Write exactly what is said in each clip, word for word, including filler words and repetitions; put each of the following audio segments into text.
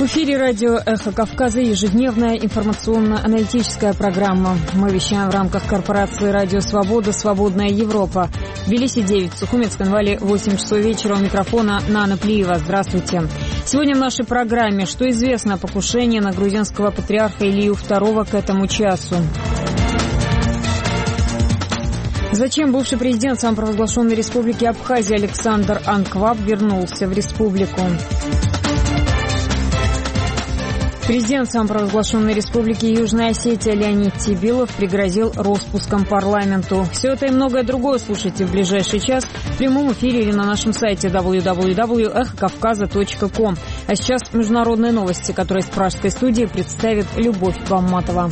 В эфире радио «Эхо Кавказа» ежедневная информационно-аналитическая программа. Мы вещаем в рамках корпорации «Радио Свобода. Свободная Европа». В Тбилиси девять, в Сухумецком Вале восемь часов вечера. У микрофона Нана Плиева. Здравствуйте. Сегодня в нашей программе: что известно о покушении на грузинского патриарха Илью второго к этому часу? Зачем бывший президент самопровозглашенной республики Абхазия Александр Анкваб вернулся в республику? Президент самопровозглашенной республики Южная Осетия Леонид Тибилов пригрозил распуском парламенту. Все это и многое другое слушайте в ближайший час в прямом эфире или на нашем сайте дабл ю дабл ю дабл ю точка эхо кавказа точка ком. А сейчас международные новости, которые из пражской студии представит Любовь Бамматова.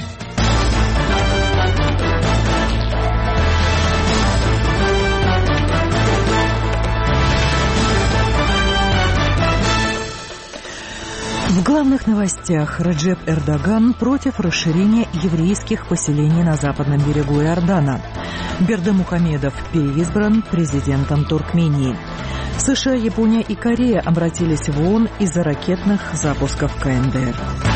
В главных новостях: Реджеп Эрдоган против расширения еврейских поселений на западном берегу Иордана. Бердымухамедов переизбран президентом Туркмении. США, Япония и Корея обратились в ООН из-за ракетных запусков ка эн дэ эр.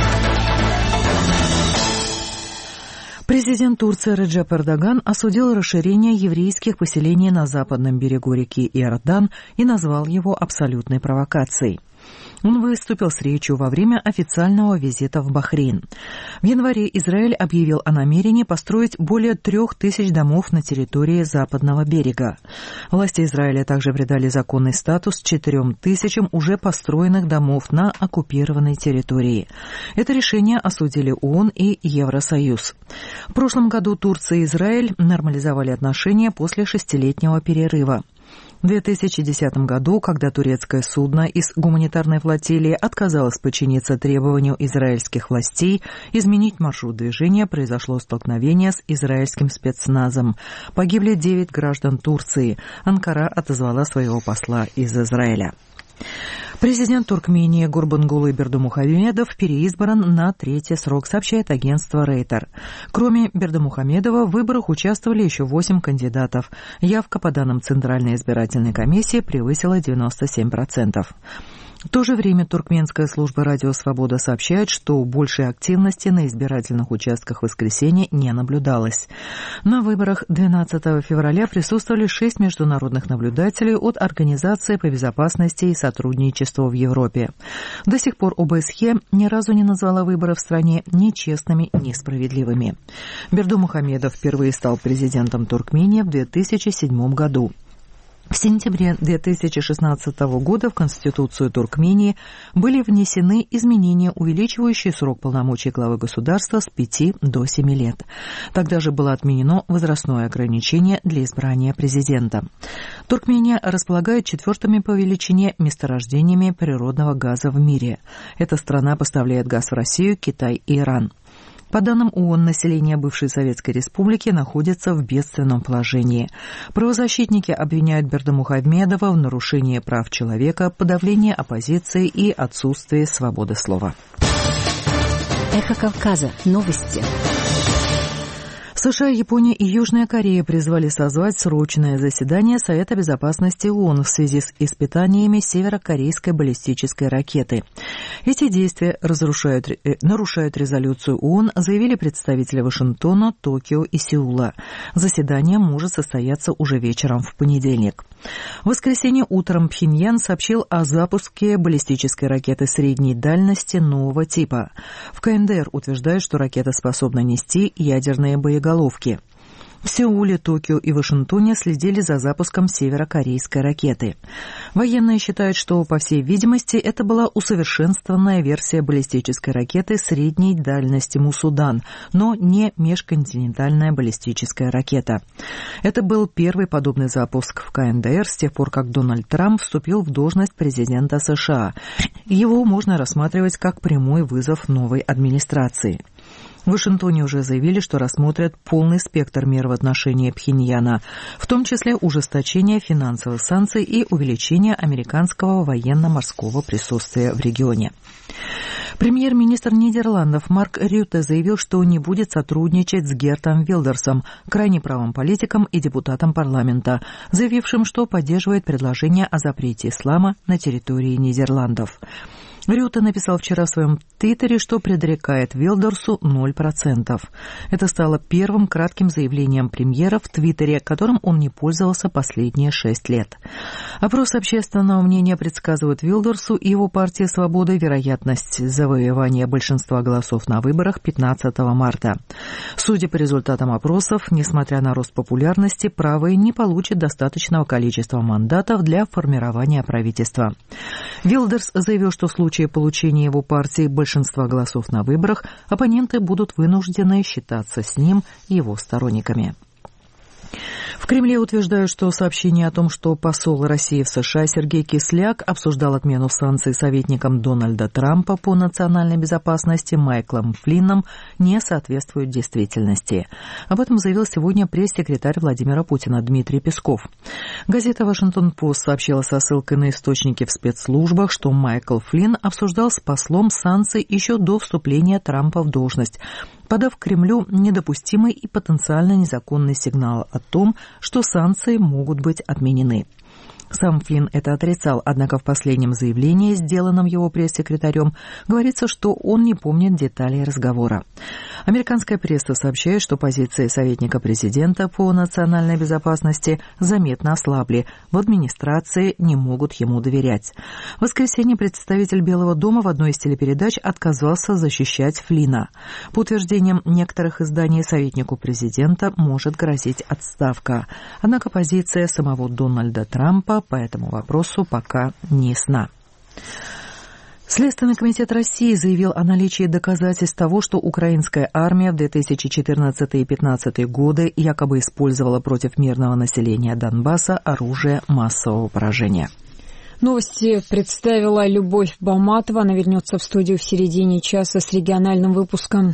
Президент Турции Реджеп Эрдоган осудил расширение еврейских поселений на западном берегу реки Иордан и назвал его абсолютной провокацией. Он выступил с речью во время официального визита в Бахрейн. В январе Израиль объявил о намерении построить более трех тысяч домов на территории западного берега. Власти Израиля также придали законный статус четырем тысячам уже построенных домов на оккупированной территории. Это решение осудили ООН и Евросоюз. В прошлом году Турция и Израиль нормализовали отношения после шестилетнего перерыва. В две тысячи десятом году, когда турецкое судно из гуманитарной флотилии отказалось подчиниться требованию израильских властей изменить маршрут движения, произошло столкновение с израильским спецназом. Погибли девять граждан Турции. Анкара отозвала своего посла из Израиля. Президент Туркмении Гурбангулы Бердымухамедов переизбран на третий срок, сообщает агентство Рейтер. Кроме Бердымухамедова в выборах участвовали еще восемь кандидатов. Явка, по данным Центральной избирательной комиссии, превысила девяносто семь процентов. В то же время туркменская служба «Радио Свобода» сообщает, что большей активности на избирательных участках в воскресенье не наблюдалось. На выборах двенадцатого февраля присутствовали шесть международных наблюдателей от Организации по безопасности и сотрудничеству в Европе. До сих пор о бэ эс хе ни разу не назвала выборы в стране ни честными, ни справедливыми. Бердымухамедов впервые стал президентом Туркмении в две тысячи седьмом году. В сентябре две тысячи шестнадцатого года в Конституцию Туркмении были внесены изменения, увеличивающие срок полномочий главы государства с пяти до семи лет. Тогда же было отменено возрастное ограничение для избрания президента. Туркмения располагает четвертыми по величине месторождениями природного газа в мире. Эта страна поставляет газ в Россию, Китай и Иран. По данным ООН, население бывшей Советской Республики находится в бедственном положении. Правозащитники обвиняют Бердымухамедова в нарушении прав человека, подавлении оппозиции и отсутствии свободы слова. Эхо Кавказа. Новости. США, Япония и Южная Корея призвали созвать срочное заседание Совета безопасности ООН в связи с испытаниями северокорейской баллистической ракеты. Эти действия разрушают, э, нарушают резолюцию ООН, заявили представители Вашингтона, Токио и Сеула. Заседание может состояться уже вечером в понедельник. В воскресенье утром Пхеньян сообщил о запуске баллистической ракеты средней дальности нового типа. В ка эн дэ эр утверждают, что ракета способна нести ядерные боеголовки. В Сеуле, Токио и Вашингтоне следили за запуском северокорейской ракеты. Военные считают, что, по всей видимости, это была усовершенствованная версия баллистической ракеты средней дальности Мусудан, но не межконтинентальная баллистическая ракета. Это был первый подобный запуск в ка эн дэ эр с тех пор, как Дональд Трамп вступил в должность президента США. Его можно рассматривать как прямой вызов новой администрации. В Вашингтоне уже заявили, что рассмотрят полный спектр мер в отношении Пхеньяна, в том числе ужесточение финансовых санкций и увеличение американского военно-морского присутствия в регионе. Премьер-министр Нидерландов Марк Рютте заявил, что не будет сотрудничать с Гертом Вилдерсом, крайне правым политиком и депутатом парламента, заявившим, что поддерживает предложение о запрете ислама на территории Нидерландов. Рюте написал вчера в своем твиттере, что предрекает Вилдерсу ноль процентов. Это стало первым кратким заявлением премьера в твиттере, которым он не пользовался последние шесть лет. Опрос общественного мнения предсказывает Вилдерсу и его партии «Свобода» вероятность завоевания большинства голосов на выборах пятнадцатого марта. Судя по результатам опросов, несмотря на рост популярности, правые не получат достаточного количества мандатов для формирования правительства. Вилдерс заявил, что в случае получения его партии большинства голосов на выборах, оппоненты будут вынуждены считаться с ним и его сторонниками. В Кремле утверждают, что сообщение о том, что посол России в США Сергей Кисляк обсуждал отмену санкций советником Дональда Трампа по национальной безопасности Майклом Флинном, не соответствует действительности. Об этом заявил сегодня пресс-секретарь Владимира Путина Дмитрий Песков. Газета «Вашингтон-Пост» сообщила со ссылкой на источники в спецслужбах, что Майкл Флинн обсуждал с послом санкции еще до вступления Трампа в должность, подав Кремлю недопустимый и потенциально незаконный сигнал о том, что санкции могут быть отменены. Сам Флинн это отрицал, однако в последнем заявлении, сделанном его пресс-секретарем, говорится, что он не помнит деталей разговора. Американская пресса сообщает, что позиции советника президента по национальной безопасности заметно ослабли, в администрации не могут ему доверять. В воскресенье представитель Белого дома в одной из телепередач отказался защищать Флинна. По утверждениям некоторых изданий, советнику президента может грозить отставка. Однако позиция самого Дональда Трампа по этому вопросу пока не ясна. Следственный комитет России заявил о наличии доказательств того, что украинская армия в две тысячи четырнадцатый и две тысячи пятнадцатый годы якобы использовала против мирного населения Донбасса оружие массового поражения. Новости представила Любовь Баматова. Она вернется в студию в середине часа с региональным выпуском.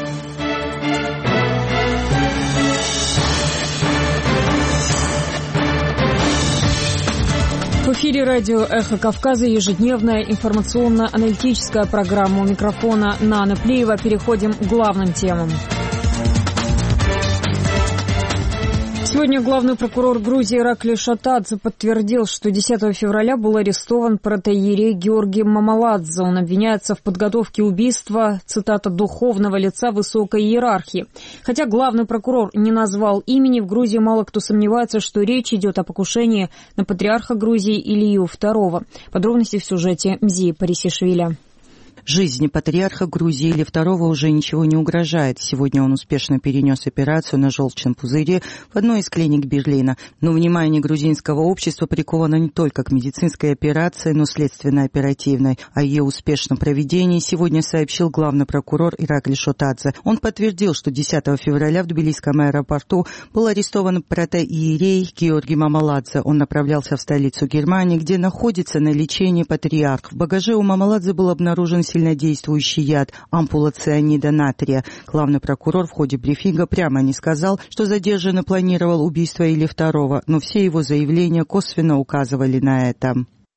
В эфире радио «Эхо Кавказа», ежедневная информационно-аналитическая программа. У микрофона Нана Плеева. Переходим к главным темам. Сегодня главный прокурор Грузии Иракли Шотадзе подтвердил, что десятого февраля был арестован протоиерей Георгий Мамаладзе. Он обвиняется в подготовке убийства, цитата, «духовного лица высокой иерархии». Хотя главный прокурор не назвал имени, в Грузии мало кто сомневается, что речь идет о покушении на патриарха Грузии Илью второго. Подробности в сюжете Мзии Парисишвили. Жизни патриарха Грузии Илии второго уже ничего не угрожает. Сегодня он успешно перенес операцию на желчном пузыре в одной из клиник Берлина. Но внимание грузинского общества приковано не только к медицинской операции, но следственно-оперативной. О ее успешном проведении сегодня сообщил главный прокурор Иракли Шотадзе. Он подтвердил, что десятого февраля в Тбилисском аэропорту был арестован протоиерей Георгий Мамаладзе. Он направлялся в столицу Германии, где находится на лечении патриарх. В багаже у Мамаладзе был обнаружен сильнодействующий яд ампула цианида натрия. Главный прокурор в ходе брифинга прямо не сказал, что задержанный планировал убийство Илии второго, но все его заявления косвенно указывали на это.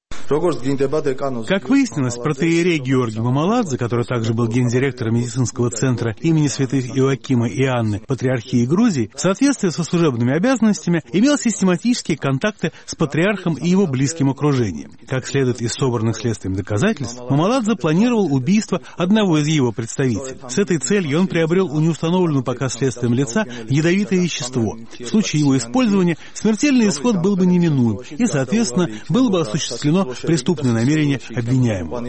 Как выяснилось, протоиерей Георгий Мамаладзе, который также был гендиректором медицинского центра имени святых Иоакима и Анны Патриархии Грузии, в соответствии со служебными обязанностями имел систематические контакты с патриархом и его близким окружением. Как следует из собранных следствием доказательств, Мамаладзе планировал убийство одного из его представителей. С этой целью он приобрел у неустановленного пока следствием лица ядовитое вещество. В случае его использования смертельный исход был бы неминуем, и, соответственно, было бы осуществлено преступное намерение обвиняемого.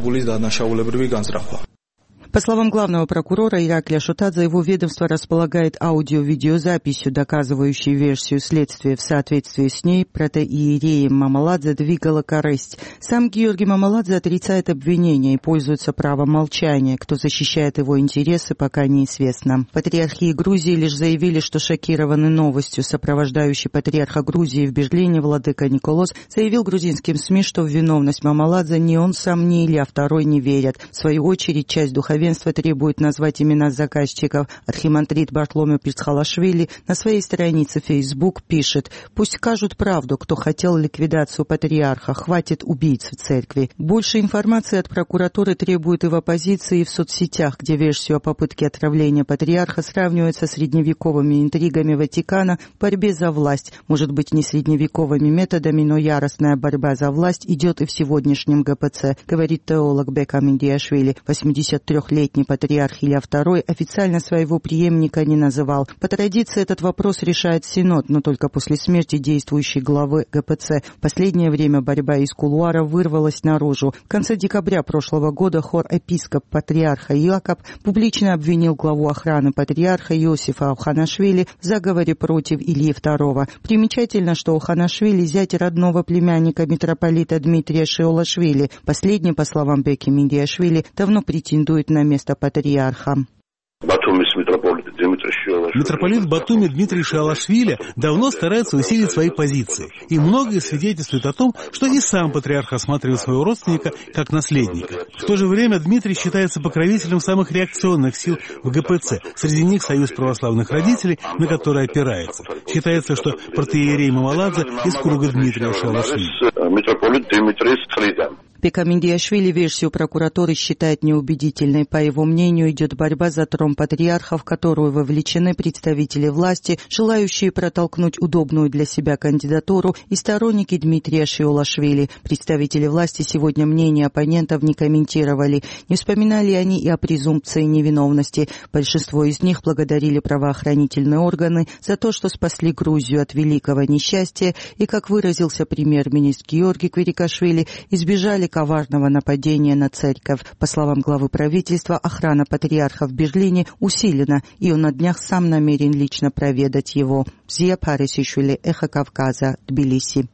По словам главного прокурора Ираклия Шотадзе, его ведомство располагает аудио-видеозаписью, доказывающей версию следствия. В соответствии с ней протоиереем Мамаладзе двигала корысть. Сам Георгий Мамаладзе отрицает обвинения и пользуется правом молчания. Кто защищает его интересы, пока неизвестно. Патриархии Грузии лишь заявили, что шокированы новостью. Сопровождающий патриарха Грузии в Берлине владыка Николос заявил грузинским СМИ, что в виновность Мамаладзе ни он сам, ни Илья второй не верят. В свою очередь, часть духовенства духовенство требует назвать имена заказчиков. Архимандрит Бартоломео Пирцхалашвили на своей странице Facebook пишет: «Пусть скажут правду, кто хотел ликвидацию патриарха, хватит убийц в церкви». Больше информации от прокуратуры требуют и в оппозиции, и в соцсетях, где версию о попытке отравления патриарха сравнивают со средневековыми интригами Ватикана в борьбе за власть. Может быть, не средневековыми методами, но яростная борьба за власть идет и в сегодняшнем ГПЦ, говорит теолог Бека Миндиашвили. восьмидесятитрёхлетний патриарх Илья второй официально своего преемника не называл. По традиции этот вопрос решает Синод, но только после смерти действующей главы ГПЦ. В последнее время борьба из кулуара вырвалась наружу. В конце декабря прошлого года хор епископ патриарха Иаков публично обвинил главу охраны патриарха Иосифа Оханашвили в заговоре против Ильи второго. Примечательно, что Оханашвили зять родного племянника митрополита Дмитрия Шиолашвили. Последний, по словам Беки Миндиашвили, давно претендует на место патриарха. Митрополит Батуми Дмитрий Шиолашвили давно старается усилить свои позиции, и многое свидетельствует о том, что и сам патриарх осматривает своего родственника как наследника. В то же время Дмитрий считается покровителем самых реакционных сил в ГПЦ, среди них Союз православных родителей, на который опирается. Считается, что протоиерей Мамаладзе из круга Дмитрия Шиолашвили. Бека Миндиашвили версию прокуратуры считает неубедительной. По его мнению, идет борьба за трон патриарха, в которую вовлечены представители власти, желающие протолкнуть удобную для себя кандидатуру, и сторонники Дмитрия Шиолашвили. Представители власти сегодня мнение оппонентов не комментировали. Не вспоминали они и о презумпции невиновности. Большинство из них благодарили правоохранительные органы за то, что спасли Грузию от великого несчастья и, как выразился премьер-министр Георгий Квирикашвили, избежали коварного нападения на церковь. По словам главы правительства, охрана патриарха в Берлине усилена, и он на днях сам намерен лично проведать его. Зия Парисишвили, Эхо Кавказа, Тбилиси.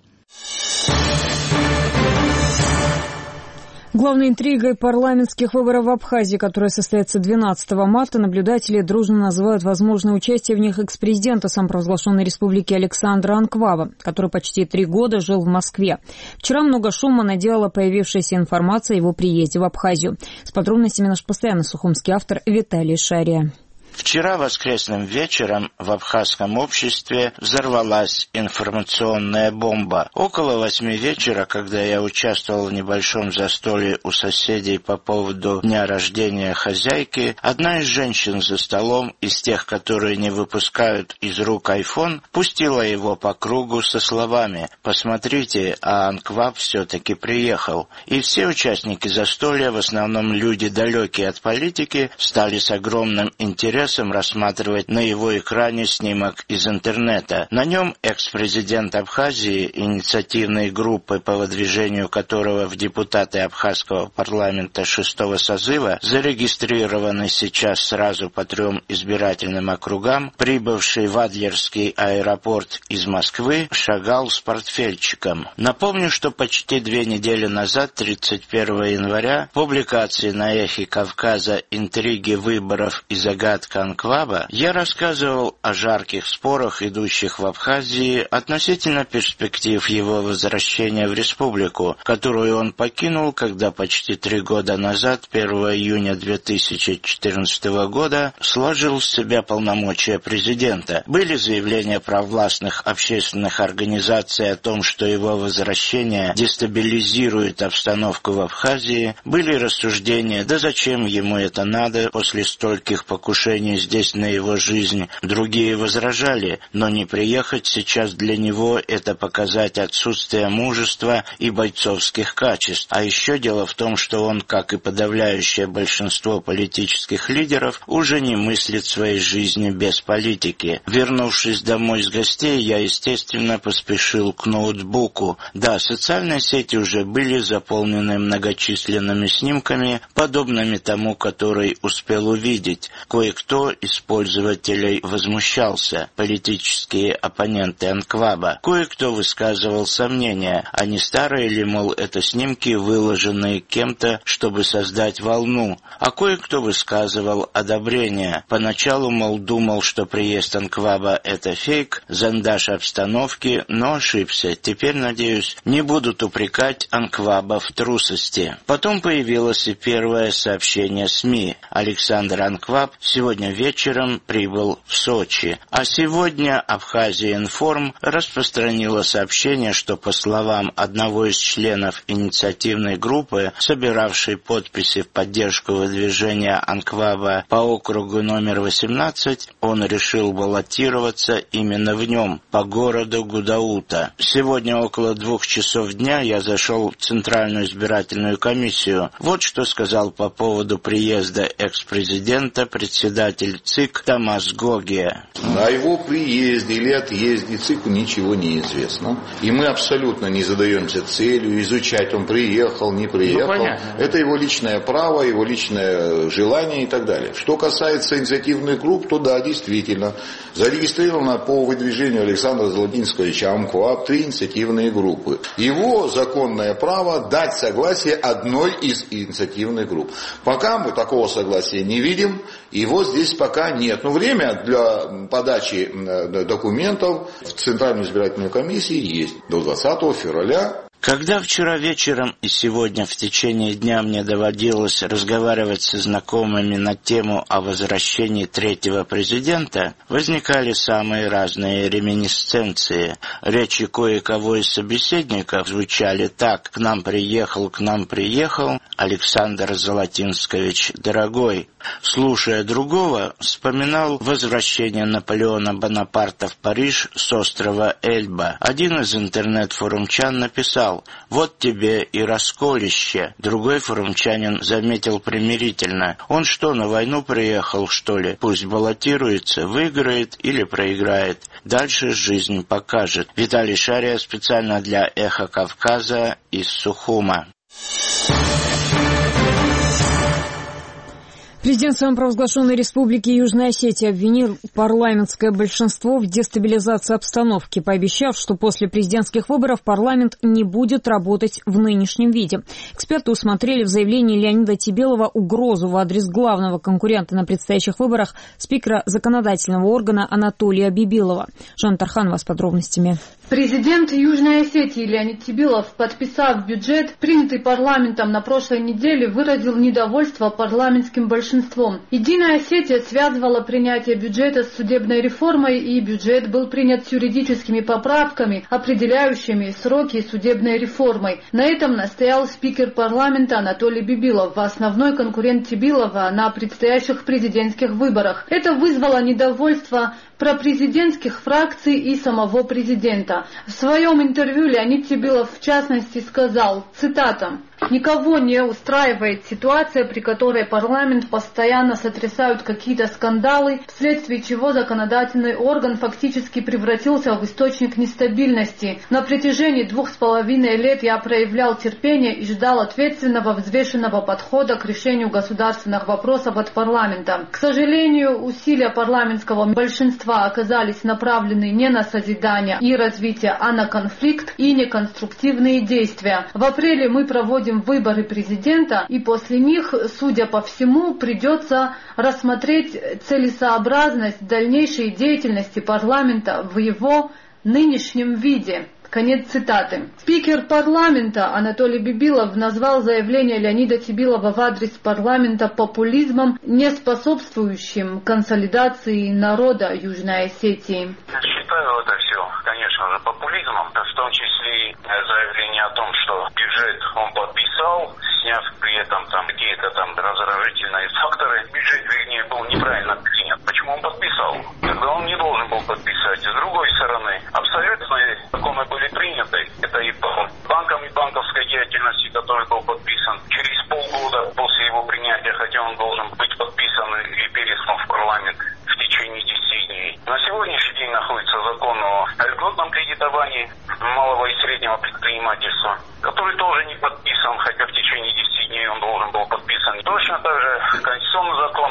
Главной интригой парламентских выборов в Абхазии, которые состоятся двенадцатого марта, наблюдатели дружно называют возможное участие в них экс-президента самопровозглашенной республики Александра Анкваба, который почти три года жил в Москве. Вчера много шума наделала появившаяся информация о его приезде в Абхазию. С подробностями наш постоянный сухумский автор Виталий Шария. Вчера воскресным вечером в абхазском обществе взорвалась информационная бомба. Около восьми вечера, когда я участвовал в небольшом застолье у соседей по поводу дня рождения хозяйки, одна из женщин за столом, из тех, которые не выпускают из рук айфон, пустила его по кругу со словами: «Посмотрите, а Анкваб все-таки приехал». И все участники застолья, в основном люди далекие от политики, стали с огромным интересом рассматривать на его экране снимок из интернета. На нем экс-президент Абхазии, инициативной группы, по выдвижению которого в депутаты абхазского парламента шестого созыва, зарегистрированный сейчас сразу по трем избирательным округам, прибывший в Адлерский аэропорт из Москвы, шагал с портфельчиком. Напомню, что почти две недели назад, тридцать первого января, в публикации на Эхе Кавказа «Интриги выборов и загадка Анкваба» я рассказывал о жарких спорах, идущих в Абхазии относительно перспектив его возвращения в республику, которую он покинул, когда почти три года назад, первого июня две тысячи четырнадцатого года, сложил с себя полномочия президента. Были заявления провластных общественных организаций о том, что его возвращение дестабилизирует обстановку в Абхазии, были рассуждения: да зачем ему это надо после стольких покушений здесь на его жизнь. Другие возражали, но не приехать сейчас для него — это показать отсутствие мужества и бойцовских качеств. А еще дело в том, что он, как и подавляющее большинство политических лидеров, уже не мыслит своей жизни без политики. Вернувшись домой с гостей, я, естественно, поспешил к ноутбуку. Да, социальные сети уже были заполнены многочисленными снимками, подобными тому, который успел увидеть. Кое-кто Кто из пользователей возмущался? Политические оппоненты Анкваба. Кое-кто высказывал сомнения, а не старые ли, мол, это снимки, выложенные кем-то, чтобы создать волну, а кое-кто высказывал одобрение. Поначалу, мол, думал, что приезд Анкваба — это фейк, зондаж обстановки, но ошибся. Теперь, надеюсь, не будут упрекать Анкваба в трусости. Потом появилось и первое сообщение СМИ. Александр Анкваб сегодня вечером прибыл в Сочи. А сегодня Абхазия Информ распространила сообщение, что, по словам одного из членов инициативной группы, собиравшей подписи в поддержку выдвижения Анкваба по округу номер восемнадцать, он решил баллотироваться именно в нем, по городу Гудаута. Сегодня около двух часов дня я зашел в Центральную избирательную комиссию. Вот что сказал по поводу приезда экс-президента председатель ЦИК Томас Гогия. О его приезде или отъезде ЦИКу ничего не известно. И мы абсолютно не задаемся целью изучать, он приехал, не приехал. Ну, это его личное право, его личное желание и так далее. Что касается инициативных групп, то да, действительно, зарегистрировано по выдвижению Александра Золотинсковича Анкваб три инициативные группы. Его законное право дать согласие одной из инициативных групп. Пока мы такого согласия не видим, его здесь пока нет. Но время для подачи документов в Центральную избирательную комиссию есть до двадцатого февраля. Когда вчера вечером и сегодня в течение дня мне доводилось разговаривать со знакомыми на тему о возвращении третьего президента, возникали самые разные реминисценции. Речи кое-кого из собеседников звучали так: «К нам приехал, к нам приехал Александр Золотинскович, дорогой». Слушая другого, вспоминал возвращение Наполеона Бонапарта в Париж с острова Эльба. Один из интернет-форумчан написал: «Вот тебе и расколище». Другой форумчанин заметил примирительно: «Он что, на войну приехал, что ли? Пусть баллотируется, выиграет или проиграет. Дальше жизнь покажет». Виталий Шария специально для «Эхо Кавказа» из Сухума. Президент самопровозглашенной республики Южная Осетия обвинил парламентское большинство в дестабилизации обстановки, пообещав, что после президентских выборов парламент не будет работать в нынешнем виде. Эксперты усмотрели в заявлении Леонида Тебелова угрозу в адрес главного конкурента на предстоящих выборах, спикера законодательного органа Анатолия Бибилова. Жанна Тарханова с подробностями. Президент Южной Осетии Леонид Тебелов, подписав бюджет, принятый парламентом на прошлой неделе, выразил недовольство парламентским большинством. Единая Осетия связывала принятие бюджета с судебной реформой, и бюджет был принят с юридическими поправками, определяющими сроки судебной реформой. На этом настоял спикер парламента Анатолий Бибилов, основной конкурент Тебелова на предстоящих президентских выборах. Это вызвало недовольство пропрезидентских фракций и самого президента. В своем интервью Леонид Тебелов в частности сказал, цитата: «Никого не устраивает ситуация, при которой парламент постоянно сотрясают какие-то скандалы, вследствие чего законодательный орган фактически превратился в источник нестабильности. На протяжении двух с половиной лет я проявлял терпение и ждал ответственного, взвешенного подхода к решению государственных вопросов от парламента. К сожалению, усилия парламентского большинства оказались направлены не на созидание и развитие, а на конфликт и неконструктивные действия. В апреле мы проводим выборы президента, и после них, судя по всему, придется рассмотреть целесообразность дальнейшей деятельности парламента в его нынешнем виде». Конец цитаты. Спикер парламента Анатолий Бибилов назвал заявление Леонида Тебелова в адрес парламента популизмом, не способствующим консолидации народа Южной Осетии. Считаю это все, конечно же, популизмом, в том числе и заявление о том, что бюджет он подписал, сняв при этом там какие-то там раздражительные факторы. Бюджет, вернее, был неправильно принят. Почему он подписал? Тогда он не должен был подписать. С другой стороны, абсолютные законы были приняты. Это и по банкам, и банковской деятельности, который был подписан через полгода после его принятия, хотя он должен быть подписан и переслан в парламент в течение десяти дней. На сегодняшний день находится закон о льготном кредитовании малого и среднего предпринимательства, который тоже не подписан, хотя в течение десяти дней он должен был подписан. Точно так же конституционный закон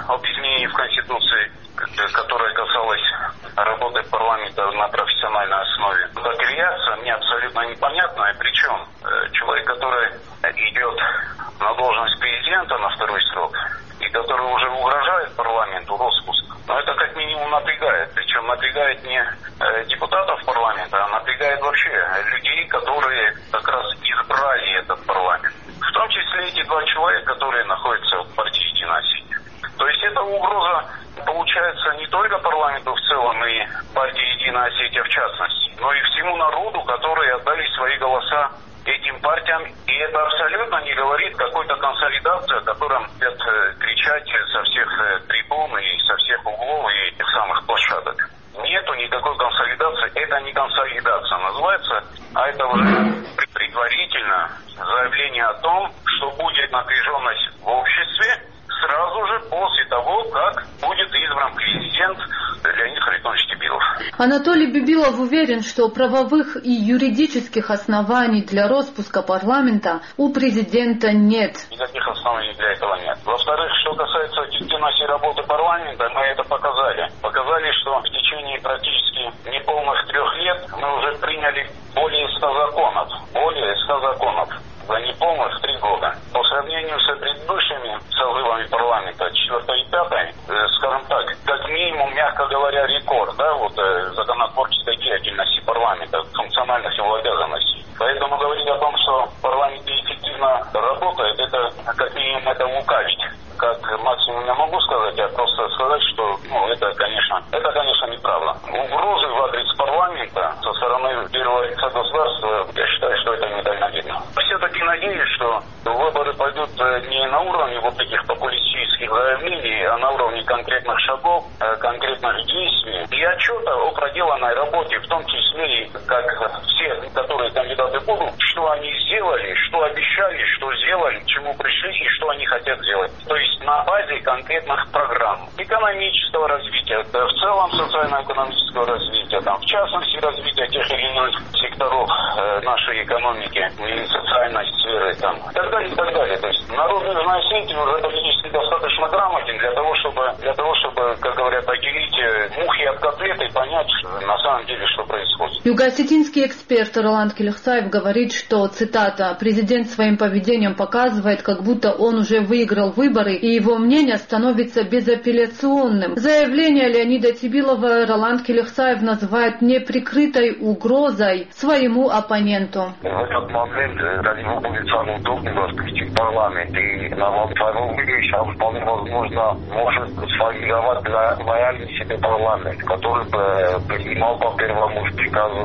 об изменении в Конституции, которая касалась работы парламента на профессиональной основе. Как реакция мне абсолютно непонятная, причем человек, который идет на должность президента на второй срок, и который уже угрожает парламенту распуск, но это как минимум напрягает. Причем напрягает не депутатов парламента, а напрягает вообще людей, которые как раз избрали этот парламент. В том числе эти два человека, которые находятся в партии «Единая Осетия». То есть это угроза получается не только парламенту в целом и партии «Единая Осетия» в частности, но и всему народу, которые отдали свои голоса этим партиям. И это абсолютно не говорит какой-то консолидации, о котором хотят кричать со всех трибун и со всех углов и тех самых площадок. Нету никакой консолидации, это не консолидация называется, а это уже предварительно заявление о том, что будет напряженность в обществе сразу же после того, как будет избран президент Леонид Харитонович Тебилов. Анатолий Бибилов уверен, что правовых и юридических оснований для распуска парламента у президента нет. Никаких оснований для этого нет. Во-вторых, что касается эффективности работы парламента, мы это показали. Показали, что в течение практически неполных трех лет мы уже приняли более ста законов. Более ста законов. За неполных три года. По сравнению с предыдущими созывами парламента, четвертой и пятой, э, скажем так, как минимум, мягко говоря, рекорд, да, вот э, законотворческой деятельности парламента, функциональных его обязанностей. Поэтому говорить о том, что парламент эффективно работает, это как минимум это лукавить. Как максимум я могу сказать, а просто сказать, что ну, это, конечно, это, конечно, неправда. Угрозы в адрес парламента со стороны первого лица государства, я считаю, что это недальновидно. Все-таки надеюсь, что выборы пойдут не на уровне вот таких популистических заявлений, а на уровне конкретных шагов, конкретных действий и отчета о проделанной работе, в том числе и как все, которые кандидаты будут, что они сделали, что обещали, что сделали, к чему пришли и что они хотят сделать. То есть на базе конкретных программ экономического развития, да, в целом социально-экономического развития, там, в частности развития тех или иных секторов э, нашей экономики и социальной сферы, там, и так далее, и так далее. То есть народ Южной Осетии уже политически достаточно грамотен для того, чтобы, для того, чтобы, как говорят, отделить мухи от котлет и понять на самом деле, что происходит. Юго-осетинский эксперт Роланд Келехсаев говорит, что, цитата, «президент своим поведением показывает, как будто он уже выиграл выборы, и его мнение становится безапелляционным». Заявление Леонида Тебилова Роланд Келехсаев называет неприкрытой угрозой своему оппоненту. В этот момент для него будет самый удобный войти в парламент, и на втором выборе вполне возможно может сформировать для лояльный себе парламент, который бы принимал по первому приказу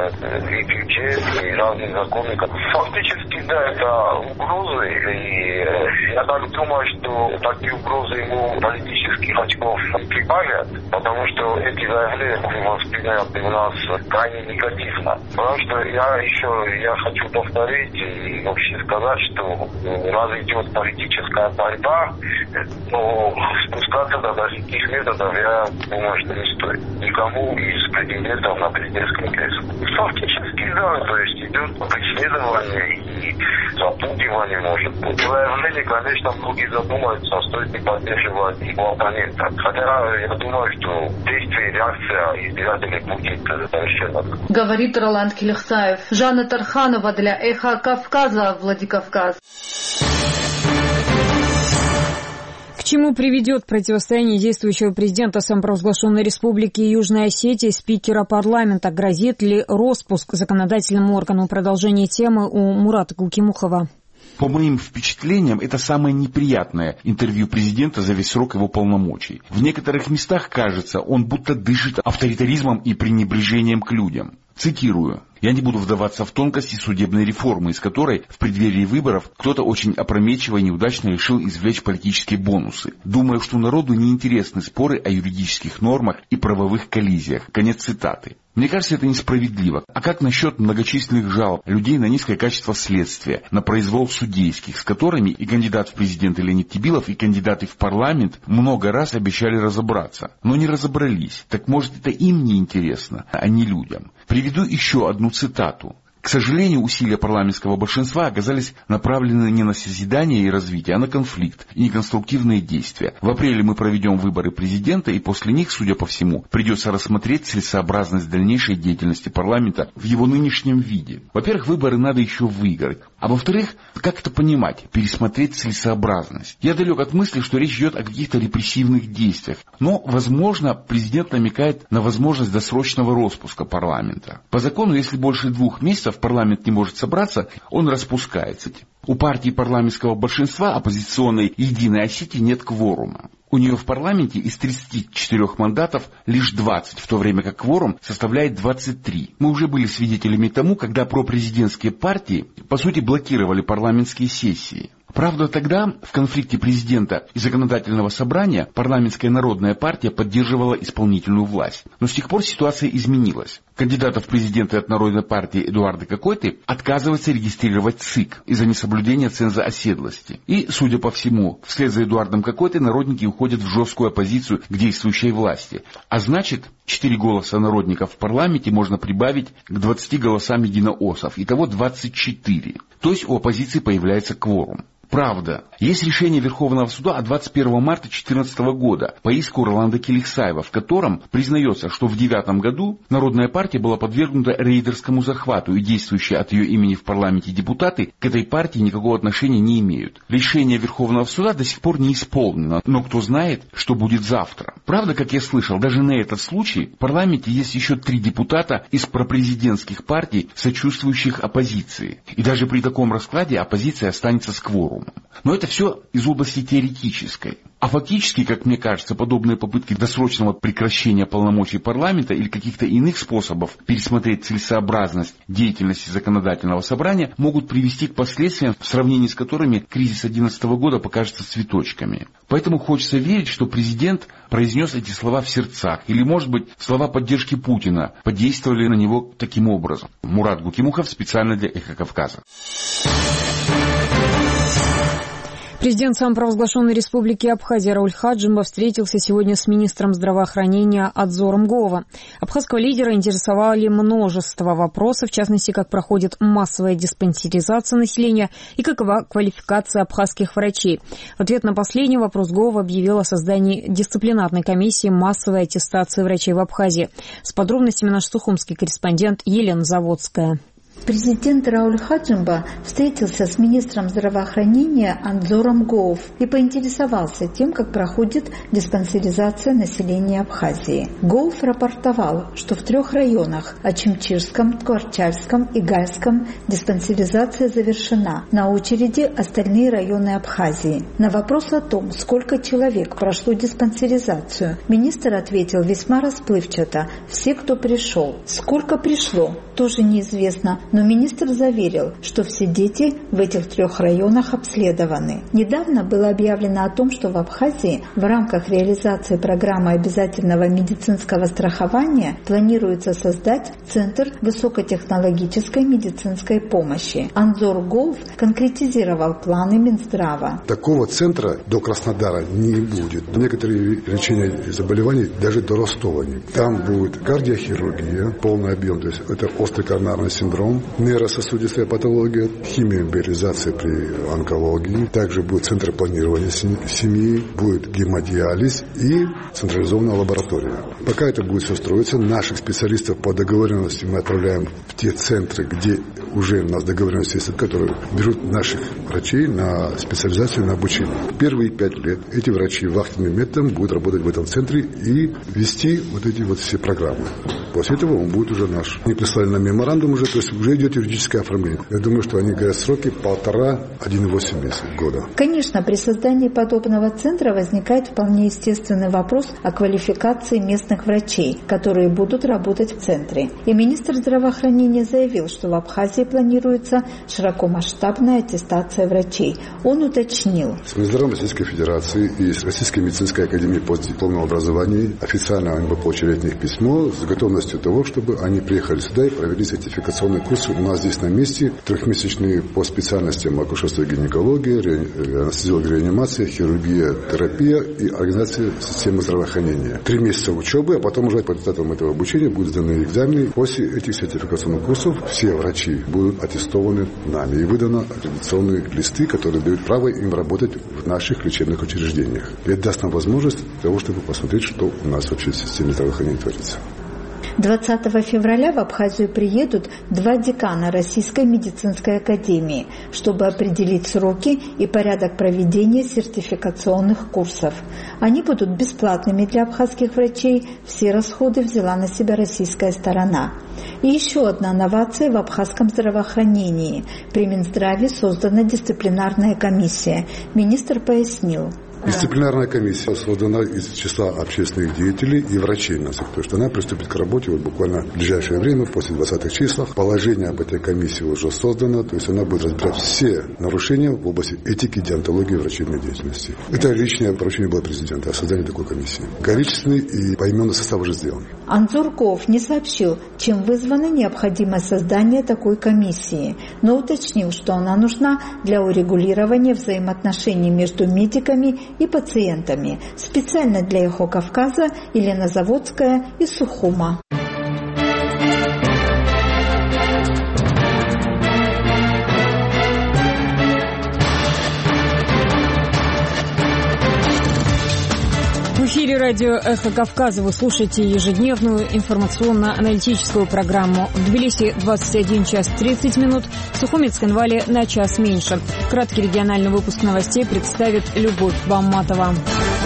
и бюджет, и разные законы. Фактически, да, это угрозы, и я так думаю, что такие угрозы ему политических очков прибавят, потому что эти заявления воспринимают у нас крайне негативно. Потому что я еще я хочу повторить и вообще сказать, что раз идет политическая борьба, но спускаться до таких методов, я думаю, что не стоит никому из претендентов на президентское кресло. Фактически, да, то есть идет преследование и запугивание, может быть. Заявление, конечно, многие задумаются, стоит ли поддерживать его оппонента. Хотя я думаю, что действие, реакция избирателей будет совершенно. Говорит Роланд Келехсаев. Жанна Тарханова для Эхо Кавказа, Владикавказ. К чему приведет противостояние действующего президента самопровозглашенной республики Южной Осетии спикера парламента? Грозит ли распуск законодательному органу? Продолжение темы у Мурата Кулкимухова. По моим впечатлениям, это самое неприятное интервью президента за весь срок его полномочий. В некоторых местах, кажется, он будто дышит авторитаризмом и пренебрежением к людям. Цитирую. «Я не буду вдаваться в тонкости судебной реформы, из которой в преддверии выборов кто-то очень опрометчиво и неудачно решил извлечь политические бонусы. Думаю, что народу неинтересны споры о юридических нормах и правовых коллизиях». Конец цитаты. Мне кажется, это несправедливо. А как насчет многочисленных жалоб людей на низкое качество следствия, на произвол судейских, с которыми и кандидат в президенты Леонид Тебилов, и кандидаты в парламент много раз обещали разобраться, но не разобрались. Так может, это им не интересно, а не людям? Приведу еще одну цитату. К сожалению, усилия парламентского большинства оказались направлены не на созидание и развитие, а на конфликт и неконструктивные действия. В апреле мы проведем выборы президента, и после них, судя по всему, придется рассмотреть целесообразность дальнейшей деятельности парламента в его нынешнем виде. Во-первых, выборы надо еще выиграть. А во-вторых, как это понимать, пересмотреть целесообразность? Я далек от мысли, что речь идет о каких-то репрессивных действиях. Но, возможно, президент намекает на возможность досрочного распуска парламента. По закону, если больше двух месяцев парламент не может собраться, он распускается. У партии парламентского большинства, оппозиционной Единой Осетии, нет кворума. У нее в парламенте из тридцати четырёх мандатов лишь двадцать, в то время как кворум составляет двадцать три. Мы уже были свидетелями тому, когда пропрезидентские партии, по сути, блокировали парламентские сессии. Правда, тогда в конфликте президента и законодательного собрания парламентская народная партия поддерживала исполнительную власть. Но с тех пор ситуация изменилась. Кандидата в президенты от народной партии Эдуарда Кокойты отказывается регистрировать ЦИК из-за несоблюдения ценза оседлости. И, судя по всему, вслед за Эдуардом Кокойтой народники уходят в жесткую оппозицию к действующей власти. А значит, четыре голоса народников в парламенте можно прибавить к двадцати голосам единоосов. Итого двадцать четыре. То есть у оппозиции появляется кворум. Правда, есть решение Верховного суда от двадцать первого марта две тысячи четырнадцатого года по иску Роланда Келексаева, в котором признается, что в девятом году Народная партия была подвергнута рейдерскому захвату, и действующие от ее имени в парламенте депутаты к этой партии никакого отношения не имеют. Решение Верховного суда до сих пор не исполнено, но кто знает, что будет завтра. Правда, как я слышал, даже на этот случай в парламенте есть еще три депутата из пропрезидентских партий, сочувствующих оппозиции. И даже при таком раскладе оппозиция останется с кворумом. Но это все из области теоретической. А фактически, как мне кажется, подобные попытки досрочного прекращения полномочий парламента или каких-то иных способов пересмотреть целесообразность деятельности законодательного собрания могут привести к последствиям, в сравнении с которыми кризис две тысячи одиннадцатого года покажется цветочками. Поэтому хочется верить, что президент произнес эти слова в сердцах. Или, может быть, слова поддержки Путина подействовали на него таким образом. Мурат Гукимухов специально для «Эхо Кавказа». Президент самопровозглашенной республики Абхазия Рауль Хаджимба встретился сегодня с министром здравоохранения Адзором Гоова. Абхазского лидера интересовали множество вопросов, в частности, как проходит массовая диспансеризация населения и какова квалификация абхазских врачей. В ответ на последний вопрос Гоова объявил о создании дисциплинарной комиссии массовой аттестации врачей в Абхазии. С подробностями наш сухумский корреспондент Елена Заводская. Президент Рауль Хаджимба встретился с министром здравоохранения Адзором Гоов и поинтересовался тем, как проходит диспансеризация населения Абхазии. Гоов рапортовал, что в трех районах – Ачимчирском, Ткварчальском и Гайском – диспансеризация завершена. На очереди остальные районы Абхазии. На вопрос о том, сколько человек прошло диспансеризацию, министр ответил весьма расплывчато – все, кто пришел. Сколько пришло, тоже неизвестно. Но министр заверил, что все дети в этих трех районах обследованы. Недавно было объявлено о том, что в Абхазии в рамках реализации программы обязательного медицинского страхования планируется создать Центр высокотехнологической медицинской помощи. Адзор Гоов конкретизировал планы Минздрава. Такого центра до Краснодара не будет. Некоторые лечения заболеваний даже до Ростова. Там будет кардиохирургия, полный объем, то есть это острый коронарный синдром, нейрососудистая патология, химиобиолизация при онкологии, также будет центр планирования семьи, будет гемодиализ и централизованная лаборатория. Пока это будет все строиться, наших специалистов по договоренности мы отправляем в те центры, где уже у нас договоренности есть, которые берут наших врачей на специализацию, на обучение. Первые пять лет эти врачи вахтенным методом будут работать в этом центре и вести вот эти вот все программы. После этого он будет уже наш. Они прислали нам меморандум уже, то есть уже идет юридическое оформление. Я думаю, что они говорят сроки полтора — один и восемь месяцев года. Конечно, при создании подобного центра возникает вполне естественный вопрос о квалификации местных врачей, которые будут работать в центре. И министр здравоохранения заявил, что в Абхазии планируется широкомасштабная аттестация врачей. Он уточнил. С Минздравом Российской Федерации и с Российской медицинской академией постдипломного образования официально мы получили от них письмо с готовностью возможностью того, чтобы они приехали сюда и провели сертификационный курс у нас здесь на месте, трехмесячный по специальностям акушерства и гинекологии, анестезиология, реанимация, хирургия, терапия и организация системы здравоохранения. Три месяца учебы, а потом уже по результатам этого обучения будут сданы экзамены. После этих сертификационных курсов все врачи будут аттестованы нами и выданы аккредитационные листы, которые дают право им работать в наших лечебных учреждениях. И это даст нам возможность для того, чтобы посмотреть, что у нас вообще в системе здравоохранения творится. двадцатого февраля в Абхазию приедут два декана Российской медицинской академии, чтобы определить сроки и порядок проведения сертификационных курсов. Они будут бесплатными для абхазских врачей, все расходы взяла на себя российская сторона. И еще одна новация в абхазском здравоохранении. При Минздраве создана дисциплинарная комиссия. Министр пояснил. Дисциплинарная комиссия создана из числа общественных деятелей и врачей нас, то есть она приступит к работе вот буквально в ближайшее время, после двадцатых числах. Положение об этой комиссии уже создано, то есть она будет разбирать все нарушения в области этики, деонтологии врачебной деятельности. Это личное поручение было президента о создании такой комиссии. Количественный и поименный состав уже сделан. Анзор Гоов не сообщил, чем вызвана необходимость создания такой комиссии, но уточнил, что она нужна для урегулирования взаимоотношений между медиками и пациентами. Специально для Эхо Кавказа Елена Заводская из Сухума. В эфире радио «Эхо Кавказа» вы слушаете ежедневную информационно-аналитическую программу. В Тбилиси двадцать один час тридцать минут, в Сухуме и Цхинвале на час меньше. Краткий региональный выпуск новостей представит Любовь Бамматова.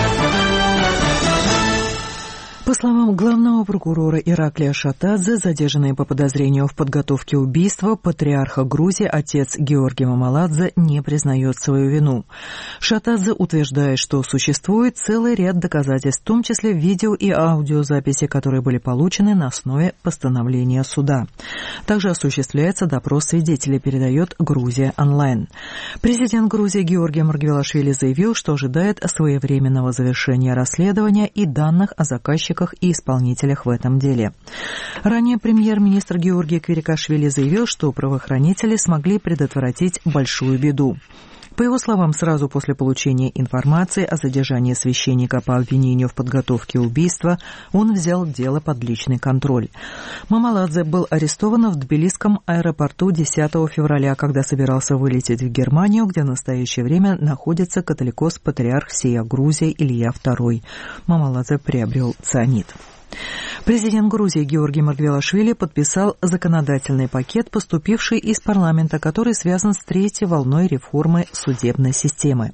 По словам главного прокурора Ираклия Шатадзе, задержанный по подозрению в подготовке убийства патриарха Грузии отец Георгий Мамаладзе не признает свою вину. Шатадзе утверждает, что существует целый ряд доказательств, в том числе видео и аудиозаписи, которые были получены на основе постановления суда. Также осуществляется допрос свидетелей, передает Грузия онлайн. Президент Грузии Георгий Маргвелашвили заявил, что ожидает своевременного завершения расследования и данных о заказчиках и исполнителях в этом деле. Ранее премьер-министр Георгий Квирикашвили заявил, что правоохранители смогли предотвратить большую беду. По его словам, сразу после получения информации о задержании священника по обвинению в подготовке убийства, он взял дело под личный контроль. Мамаладзе был арестован в Тбилисском аэропорту десятого февраля, когда собирался вылететь в Германию, где в настоящее время находится католикос-патриарх всея Грузии Илья второй. Мамаладзе приобрел цианид. Президент Грузии Георгий Маргвелашвили подписал законодательный пакет, поступивший из парламента, который связан с третьей волной реформы судебной системы.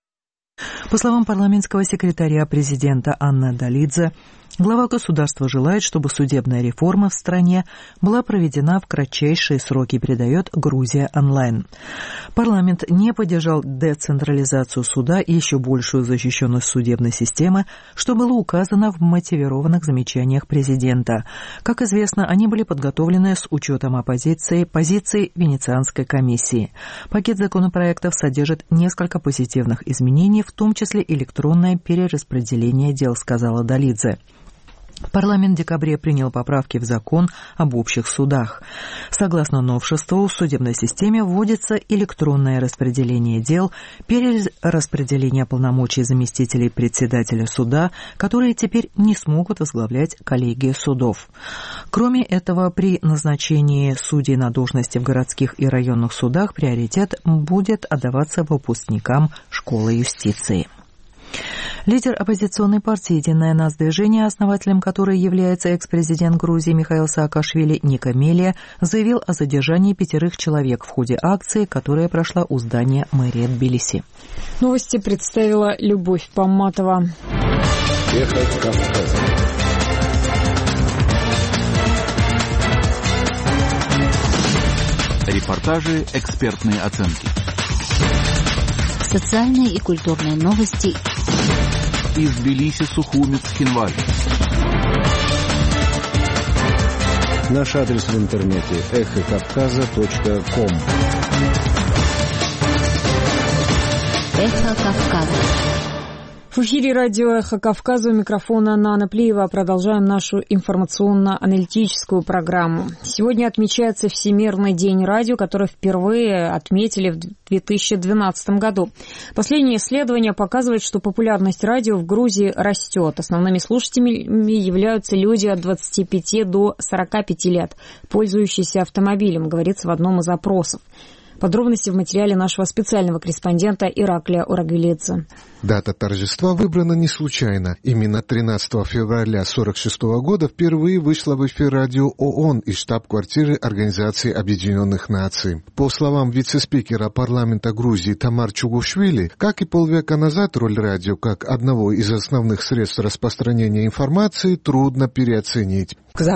По словам парламентского секретаря президента Анны Далидзе, глава государства желает, чтобы судебная реформа в стране была проведена в кратчайшие сроки, передает Грузия онлайн. Парламент не поддержал децентрализацию суда и еще большую защищенность судебной системы, что было указано в мотивированных замечаниях президента. Как известно, они были подготовлены с учетом оппозиции позиции Венецианской комиссии. Пакет законопроектов содержит несколько позитивных изменений, в том числе электронное перераспределение дел, сказала Далидзе. Парламент в декабре принял поправки в закон об общих судах. Согласно новшеству, в судебной системе вводится электронное распределение дел, перераспределение полномочий заместителей председателя суда, которые теперь не смогут возглавлять коллегии судов. Кроме этого, при назначении судей на должности в городских и районных судах приоритет будет отдаваться выпускникам школы юстиции. Лидер оппозиционной партии «Единое нас движение», основателем которой является экс-президент Грузии Михаил Саакашвили, Ника Мелия, заявил о задержании пятерых человек в ходе акции, которая прошла у здания мэрии Тбилиси. Новости представила Любовь Бамматова. Эхо Кавказа. Репортажи, экспертные оценки. Социальные и культурные новости из Тбилиси, Сухуми, Цхинвали. Наш адрес в интернете эхо кавказа точка ком. Эхо Кавказа. В эфире радио «Эхо Кавказа», у микрофона Нана Плиева. Продолжаем нашу информационно-аналитическую программу. Сегодня отмечается Всемирный день радио, который впервые отметили в две тысячи двенадцатом году. Последнее исследование показывает, что популярность радио в Грузии растет. Основными слушателями являются люди от двадцати пяти до сорока пяти лет, пользующиеся автомобилем, говорится в одном из опросов. Подробности в материале нашего специального корреспондента Ираклия Урагвилидзе. Дата торжества выбрана не случайно. Именно тринадцатого февраля сорок шестого года впервые вышла в эфир радио ООН из штаб-квартиры Организации Объединенных Наций. По словам вице-спикера парламента Грузии Тамар Чугушвили, как и полвека назад, роль радио как одного из основных средств распространения информации трудно переоценить.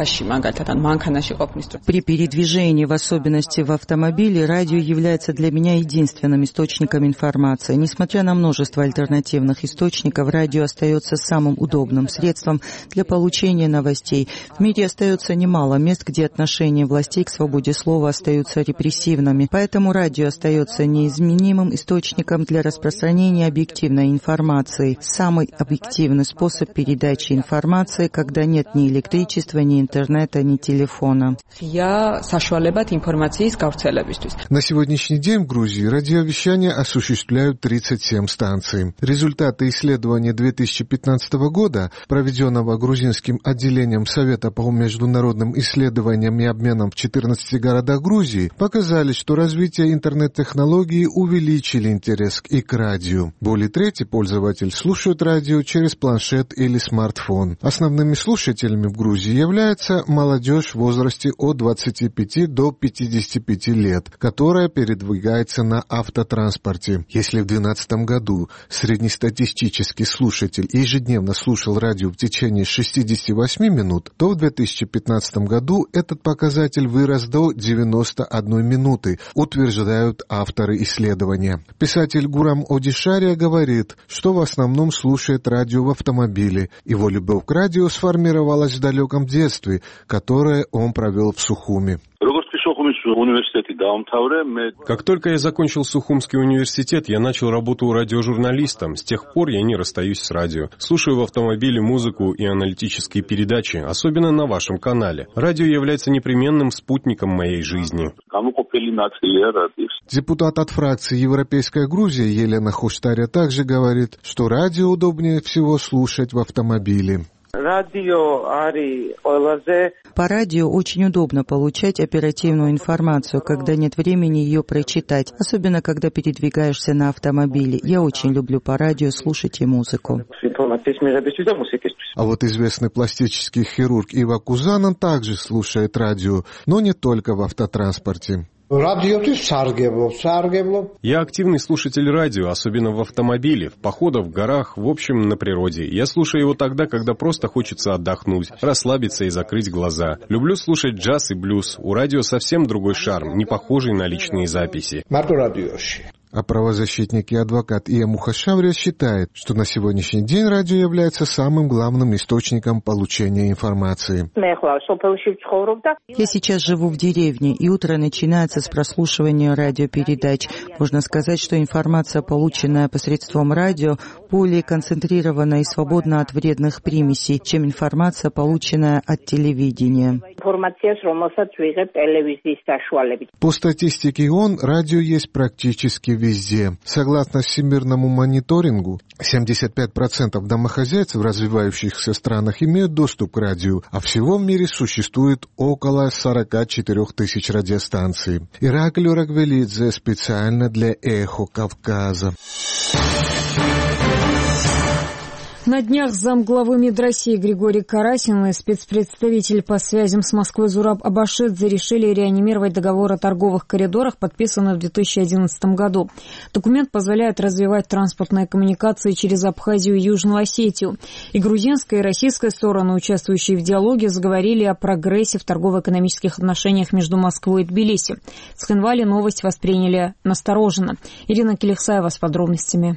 При передвижении, в особенности в автомобиле, радио является для меня единственным источником информации. Несмотря на множество альтернативных источников, радио остается самым удобным средством для получения новостей. В мире остается немало мест, где отношения властей к свободе слова остаются репрессивными. Поэтому радио остается неизменимым источником для распространения объективной информации. Самый объективный способ передачи информации, когда нет ни электричества, ни интернета, ни телефона. На сегодняшний день в Грузии радиовещание осуществляют тридцать семь станций. Результаты исследования две тысячи пятнадцатого года, проведенного грузинским отделением Совета по международным исследованиям и обменам в четырнадцати городах Грузии, показали, что развитие интернет-технологий увеличили интерес и к радио. Более трети пользователей слушают радио через планшет или смартфон. Основными слушателями в Грузии являются молодежь в возрасте от двадцати пяти до пятидесяти пяти лет, которая передвигается на автотранспорте. Если в две тысячи двенадцатом году среднестатистический слушатель ежедневно слушал радио в течение шестидесяти восьми минут, то в две тысячи пятнадцатом году этот показатель вырос до девяноста одной минуты, утверждают авторы исследования. Писатель Гурам Одишария говорит, что в основном слушает радио в автомобиле. Его любовь к радио сформировалась в далеком детстве, которое он провел в Сухуми. Как только я закончил Сухумский университет, я начал работу радиожурналистом. С тех пор я не расстаюсь с радио. Слушаю в автомобиле музыку и аналитические передачи, особенно на вашем канале. Радио является непременным спутником моей жизни. Депутат от фракции «Европейская Грузия» Елена Хуштаря также говорит, что радио удобнее всего слушать в автомобиле. По радио очень удобно получать оперативную информацию, когда нет времени ее прочитать, особенно когда передвигаешься на автомобиле. Я очень люблю по радио слушать и музыку. А вот известный пластический хирург Ива Кузанан также слушает радио, но не только в автотранспорте. Я активный слушатель радио, особенно в автомобиле, в походах, в горах, в общем, на природе. Я слушаю его тогда, когда просто хочется отдохнуть, расслабиться и закрыть глаза. Люблю слушать джаз и блюз. У радио совсем другой шарм, не похожий на личные записи. А правозащитник и адвокат Ия Мухашаврия считает, что на сегодняшний день радио является самым главным источником получения информации. Я сейчас живу в деревне, и утро начинается с прослушивания радиопередач. Можно сказать, что информация, полученная посредством радио, более концентрирована и свободна от вредных примесей, чем информация, полученная от телевидения. По статистике ООН, радио есть практически везде. Согласно всемирному мониторингу, семьдесят пять процентов домохозяйств в развивающихся странах имеют доступ к радио, а всего в мире существует около сорок четыре тысяч радиостанций. Ираклий Урагвилидзе специально для «Эхо Кавказа». На днях замглавы МИД России Григорий Карасин и спецпредставитель по связям с Москвой Зураб Абашидзе решили реанимировать договор о торговых коридорах, подписанный в две тысячи одиннадцатом году. Документ позволяет развивать транспортные коммуникации через Абхазию и Южную Осетию. И грузинская, и российская стороны, участвующие в диалоге, заговорили о прогрессе в торгово-экономических отношениях между Москвой и Тбилиси. В Цхинвале новость восприняли настороженно. Ирина Келихсаева с подробностями.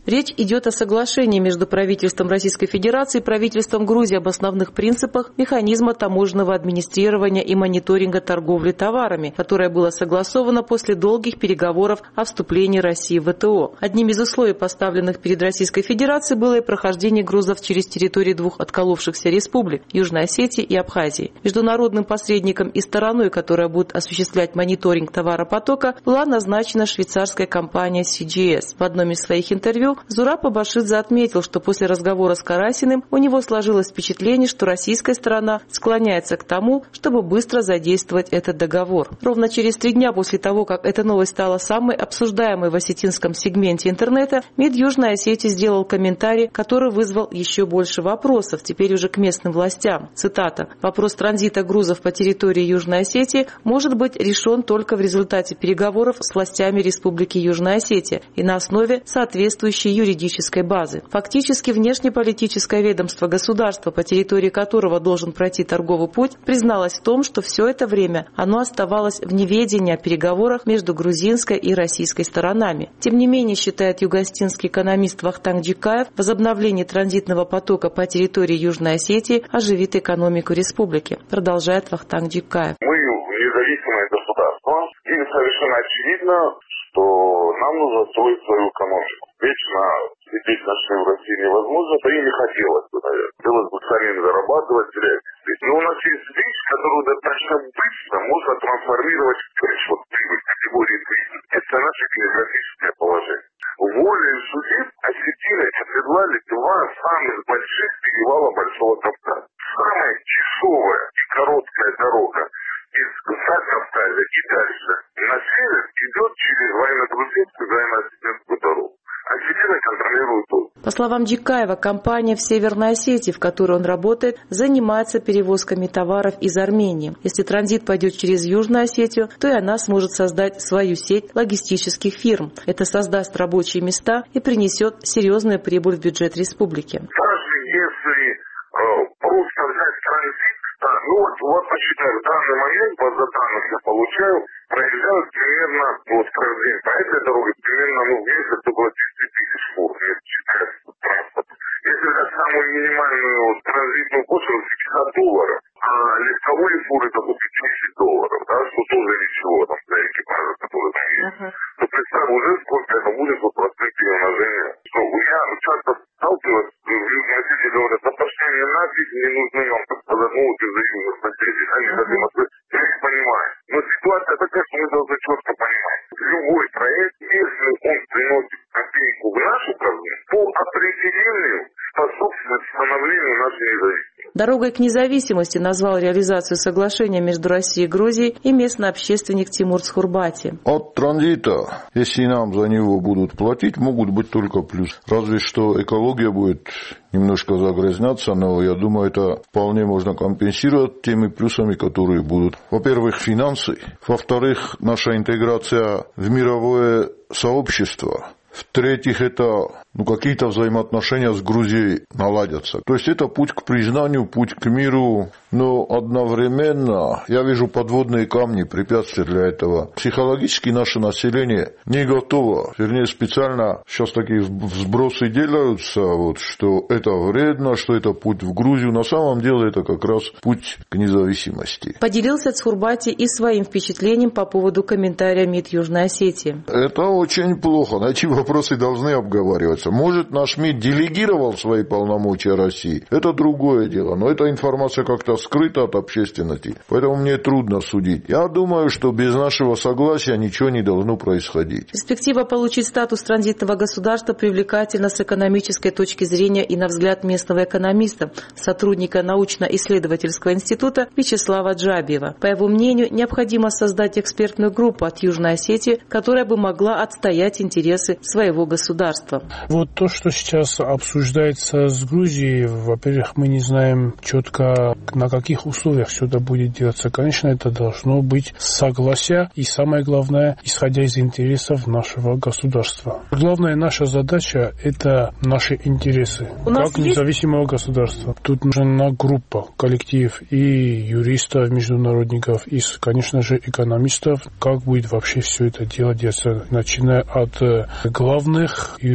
Речь идет о соглашении между правительством Российской Федерации и правительством Грузии об основных принципах механизма таможенного администрирования и мониторинга торговли товарами, которое было согласовано после долгих переговоров о вступлении России в ВТО. Одним из условий, поставленных перед Российской Федерацией, было и прохождение грузов через территории двух отколовшихся республик – Южной Осетии и Абхазии. Международным посредником и стороной, которая будет осуществлять мониторинг товаропотока, была назначена швейцарская компания си джи эс. В одном из своих интервью Зураб Абашидзе отметил, что после разговора с Карасиным у него сложилось впечатление, что российская сторона склоняется к тому, чтобы быстро задействовать этот договор. Ровно через три дня после того, как эта новость стала самой обсуждаемой в осетинском сегменте интернета, МИД Южной Осетии сделал комментарий, который вызвал еще больше вопросов, теперь уже к местным властям. Цитата. «Вопрос транзита грузов по территории Южной Осетии может быть решен только в результате переговоров с властями Республики Южная Осетия и на основе соответствующей юридической базы. Фактически внешнеполитическое ведомство государства, по территории которого должен пройти торговый путь, призналось в том, что все это время оно оставалось в неведении о переговорах между грузинской и российской сторонами. Тем не менее, считает югоостинский экономист Вахтанг Джикаев, возобновление транзитного потока по территории Южной Осетии оживит экономику республики. Продолжает Вахтанг Джикаев. Мы независимое государство, и совершенно очевидно, что нам нужно строить свою экономику. Вечно сидеть на шее в России невозможно, да и не хотелось бы, наверное. Хотелось бы самим зарабатывать, терять. Но у нас есть вещь, которую достаточно быстро можно трансформировать в вот, прибыль категории тридцать. Это наше географическое положение. Волей судеб осетины оседлали два самых больших перевала Большого Кавказа. Самая дешевая и короткая дорога из Закавказа и дальше на север идет через военно-грузинскую военно-осетинскую дорогу. Осетины контролируют тут. По словам Джикаева, компания в Северной Осетии, в которой он работает, занимается перевозками товаров из Армении. Если транзит пойдет через Южную Осетию, то и она сможет создать свою сеть логистических фирм. Это создаст рабочие места и принесет серьезную прибыль в бюджет республики. Даже если э, просто взять транзит, да, ну вот, вот посчитаю, в данный момент, по данных я получаю, проезжают примерно, вот каждый день по этой дороге, примерно, ну, в месяц около десять тысяч фур, если считать транспорт. Если взять самую минимальную вот, транзитную пошлину, пятьдесят долларов, а легковые фуры это будет десять долларов, да, что тоже ничего там для экипажа, который там есть. Uh-huh. То представь уже, сколько это будет в проценте умножения. Что я часто сталкиваюсь, в Южной Осетии говорят, да пошли мне нафиг, не нужны вам подогнуть из-за южных соседей, они как и Москвы. Я их понимаю. Но ситуация такая, что мы должны четко понимать. Любой проект, если он приносит копейку в нашу казну, по определению способствует становлению нашей независимости. Дорогой к независимости назвал реализацию соглашения между Россией и Грузией и местный общественник Тимур Цхурбати. От транзита, если нам за него будут платить, могут быть только плюс. Разве что экология будет немножко загрязняться, но я думаю, это вполне можно компенсировать теми плюсами, которые будут. Во-первых, финансы. Во-вторых, наша интеграция в мировое сообщество. В-третьих, это ну, какие-то взаимоотношения с Грузией наладятся. То есть это путь к признанию, путь к миру, но одновременно я вижу подводные камни, препятствия для этого. Психологически наше население не готово. Вернее, специально сейчас такие взбросы делаются, вот, что это вредно, что это путь в Грузию. На самом деле это как раз путь к независимости. Поделился Цхурбати и своим впечатлением по поводу комментария МИД Южной Осетии. Это очень плохо. Эти вопросы должны обговариваться. Может, наш МИД делегировал свои полномочия России? Это другое дело. Но эта информация как-то скрыта от общественности. Поэтому мне трудно судить. Я думаю, что без нашего согласия ничего не должно происходить. Перспектива получить статус транзитного государства привлекательна с экономической точки зрения и на взгляд местного экономиста, сотрудника научно-исследовательского института Вячеслава Джабиева. По его мнению, необходимо создать экспертную группу от Южной Осетии, которая бы могла отстоять интересы своего государства. Вот то, что сейчас обсуждается с Грузией, во-первых, мы не знаем четко, на каких условиях все это будет делаться. Конечно, это должно быть согласие и, самое главное, исходя из интересов нашего государства. Главная наша задача – это наши интересы, как независимого есть... государства. Тут нужна группа, коллектив и юристов, международников, и, конечно же, экономистов, как будет вообще все это дело делаться, начиная от главных юридических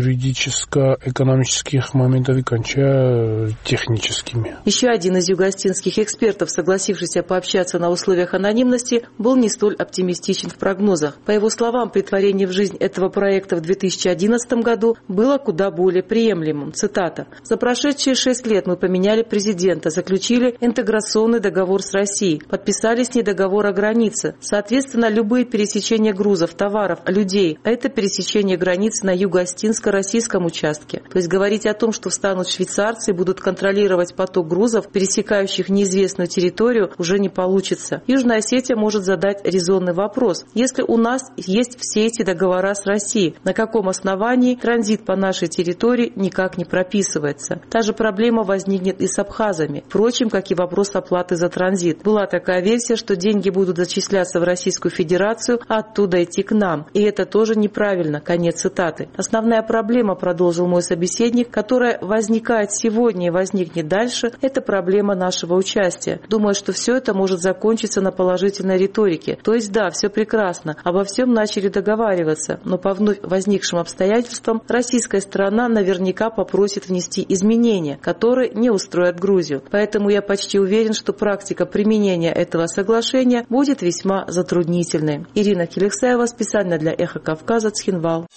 политическо-экономических моментов и кончая техническими. Еще один из югоостинских экспертов, согласившийся пообщаться на условиях анонимности, был не столь оптимистичен в прогнозах. По его словам, претворение в жизнь этого проекта в две тысячи одиннадцатом году было куда более приемлемым. Цитата. «За прошедшие шесть лет мы поменяли президента, заключили интеграционный договор с Россией, подписали с ней договор о границе. Соответственно, любые пересечения грузов, товаров, людей – это пересечение границы на юго-остинско-российском участке. То есть говорить о том, что встанут швейцарцы и будут контролировать поток грузов, пересекающих неизвестную территорию, уже не получится. Южная Осетия может задать резонный вопрос. Если у нас есть все эти договора с Россией, на каком основании транзит по нашей территории никак не прописывается? Та же проблема возникнет и с абхазами. Впрочем, как и вопрос оплаты за транзит. Была такая версия, что деньги будут зачисляться в Российскую Федерацию, а оттуда идти к нам. И это тоже неправильно». Конец цитаты. Основная проблема, продолжил мой собеседник, которая возникает сегодня и возникнет дальше, это проблема нашего участия. Думаю, что все это может закончиться на положительной риторике. То есть да, все прекрасно, обо всем начали договариваться, но по вновь возникшим обстоятельствам российская сторона наверняка попросит внести изменения, которые не устроят Грузию. Поэтому я почти уверен, что практика применения этого соглашения будет весьма затруднительной. Ирина Келексаева, специально для «Эхо Кавказа», Цхинвал.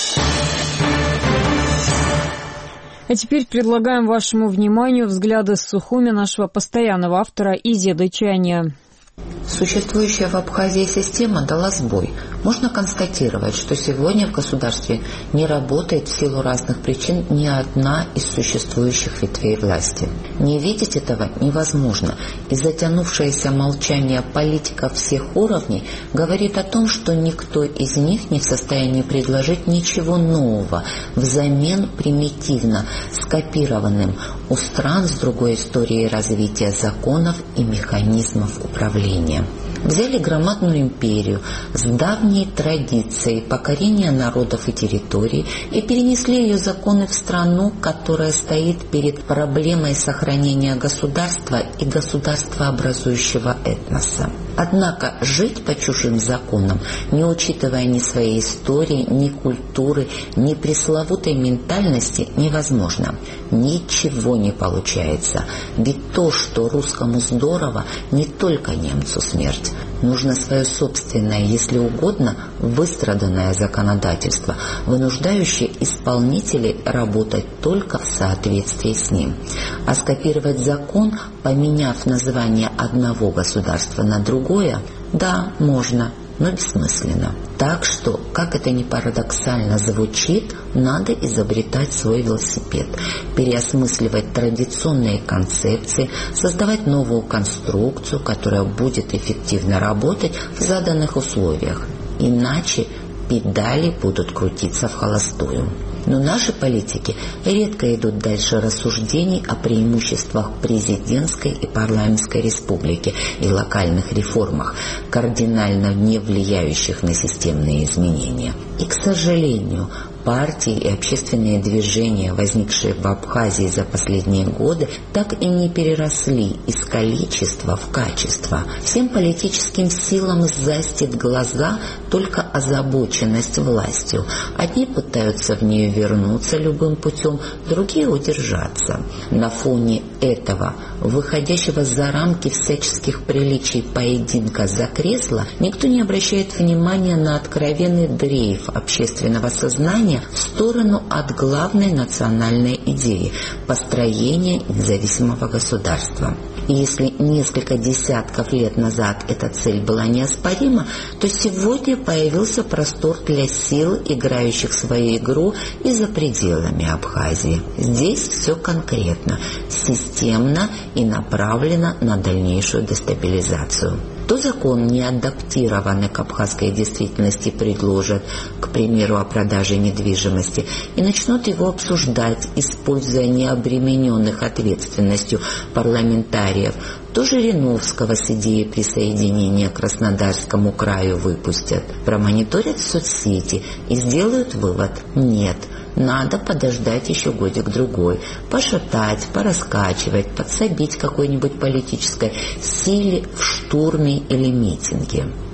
А теперь предлагаем вашему вниманию взгляды с Сухуми нашего постоянного автора Изеды Чаня. Существующая в Абхазии система дала сбой. Можно констатировать, что сегодня в государстве не работает в силу разных причин ни одна из существующих ветвей власти. Не видеть этого невозможно, и затянувшееся молчание политиков всех уровней говорит о том, что никто из них не в состоянии предложить ничего нового взамен примитивно скопированным у стран с другой историей развития законов и механизмов управления. Взяли громадную империю с давней традицией покорения народов и территорий и перенесли ее законы в страну, которая стоит перед проблемой сохранения государства и государствообразующего этноса. Однако жить по чужим законам, не учитывая ни своей истории, ни культуры, ни пресловутой ментальности, невозможно. Ничего не получается. Ведь то, что русскому здорово, не только немцу смерть. Нужно свое собственное, если угодно, выстраданное законодательство, вынуждающее исполнителей работать только в соответствии с ним. А скопировать закон, поменяв название одного государства на другое, да, можно, но бессмысленно. Так что, как это ни парадоксально звучит, надо изобретать свой велосипед, переосмысливать традиционные концепции, создавать новую конструкцию, которая будет эффективно работать в заданных условиях. Иначе педали будут крутиться в холостую. Но наши политики редко идут дальше рассуждений о преимуществах президентской и парламентской республики и локальных реформах, кардинально не влияющих на системные изменения. И, к сожалению, партии и общественные движения, возникшие в Абхазии за последние годы, так и не переросли из количества в качество. Всем политическим силам застит глаза только озабоченность властью. Одни пытаются в нее вернуться любым путем, другие удержаться. На фоне этого, выходящего за рамки всяческих приличий поединка за кресло, никто не обращает внимания на откровенный дрейф общественного сознания в сторону от главной национальной идеи – построения независимого государства. И если несколько десятков лет назад эта цель была неоспорима, то сегодня появился простор для сил, играющих свою игру и за пределами Абхазии. Здесь все конкретно, системно и направлено на дальнейшую дестабилизацию. То закон, не адаптированный к абхазской действительности, предложат, к примеру, о продаже недвижимости, и начнут его обсуждать, используя необремененных ответственностью парламентариев, то Жириновского с идеей присоединения к Краснодарскому краю выпустят, промониторят соцсети и сделают вывод – нет. Надо подождать еще годик-другой, пошатать, пораскачивать, подсобить какой-нибудь политической силе в штурме или митинге.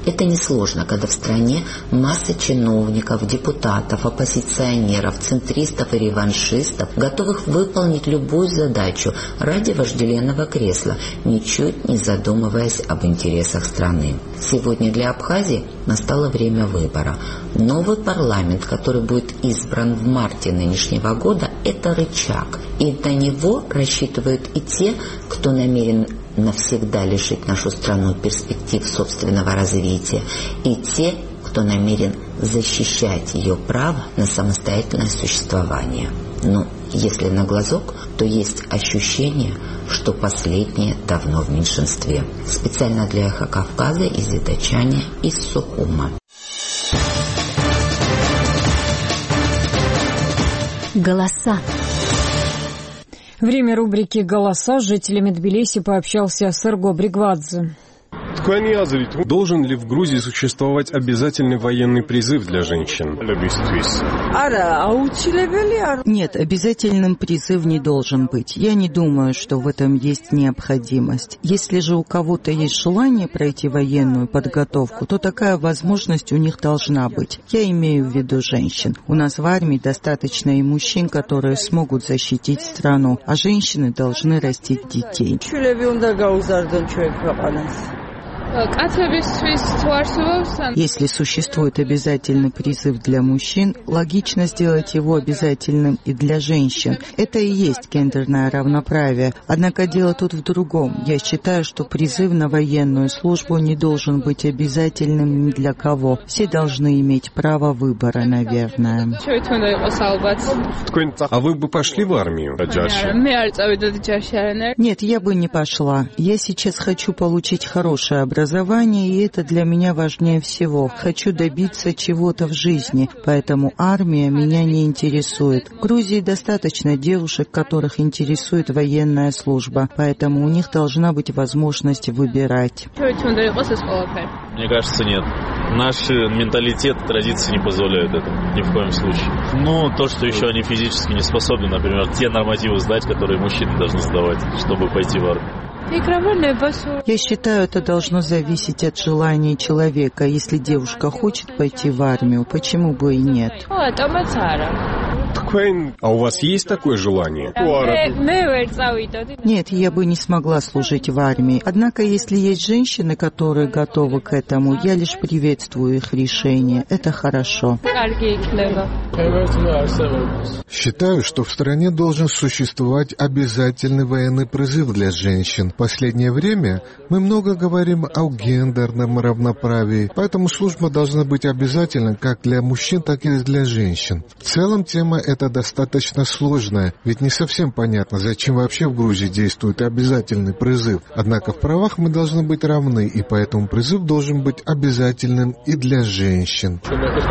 Это несложно, когда в стране масса чиновников, депутатов, оппозиционеров, центристов и реваншистов, готовых выполнить любую задачу ради вожделенного кресла, ничуть не задумываясь об интересах страны. Сегодня для Абхазии настало время выбора. Новый парламент, который будет избран в марте нынешнего года, это рычаг. И на него рассчитывают и те, кто намерен навсегда лишить нашу страну перспектив собственного развития, и те, кто намерен защищать ее право на самостоятельное существование. Но если на глазок, то есть ощущение, что последнее давно в меньшинстве. Специально для «Эхо Кавказа» из Идачани, из Сухума. Голоса. Время рубрики «Голоса» с жителями Тбилиси пообщался Серго Бригвадзе. Должен ли в Грузии существовать обязательный военный призыв для женщин? Нет, обязательным призыв не должен быть. Я не думаю, что в этом есть необходимость. Если же у кого-то есть желание пройти военную подготовку, то такая возможность у них должна быть. Я имею в виду женщин. У нас в армии достаточно и мужчин, которые смогут защитить страну, а женщины должны растить детей. Если существует обязательный призыв для мужчин, логично сделать его обязательным и для женщин. Это и есть гендерное равноправие. Однако дело тут в другом. Я считаю, что призыв на военную службу не должен быть обязательным ни для кого. Все должны иметь право выбора, наверное. А вы бы пошли в армию? Нет, я бы не пошла. Я сейчас хочу получить хорошее образование. Образование, и это для меня важнее всего. Хочу добиться чего-то в жизни, поэтому армия меня не интересует. В Грузии достаточно девушек, которых интересует военная служба, поэтому у них должна быть возможность выбирать. Мне кажется, нет. Наш менталитет, традиции не позволяют этого ни в коем случае. Ну, то, что еще они физически не способны, например, те нормативы сдать, которые мужчины должны сдавать, чтобы пойти в армию. Я считаю, это должно зависеть от желания человека. Если девушка хочет пойти в армию, почему бы и нет? А у вас есть такое желание? Нет, я бы не смогла служить в армии. Однако, если есть женщины, которые готовы к этому, я лишь приветствую их решение. Это хорошо. Считаю, что в стране должен существовать обязательный военный призыв для женщин. В последнее время мы много говорим о гендерном равноправии, поэтому служба должна быть обязательна как для мужчин, так и для женщин. В целом тема эта достаточно сложная, ведь не совсем понятно, зачем вообще в Грузии действует обязательный призыв. Однако в правах мы должны быть равны, и поэтому призыв должен быть обязательным и для женщин.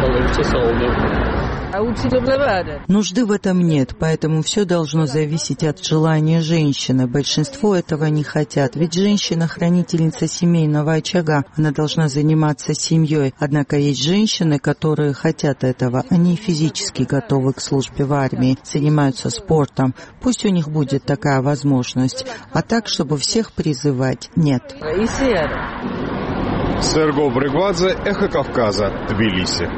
Нужды в этом нет, поэтому все должно зависеть от желания женщины. Большинство этого не хотят, ведь женщина — хранительница семейного очага, она должна заниматься семьей. Однако есть женщины, которые хотят этого, они физически готовы к службе в армии, занимаются спортом. Пусть у них будет такая возможность, а так, чтобы всех призывать, нет. Серго Бригвадзе, Эхо Кавказа, Тбилиси.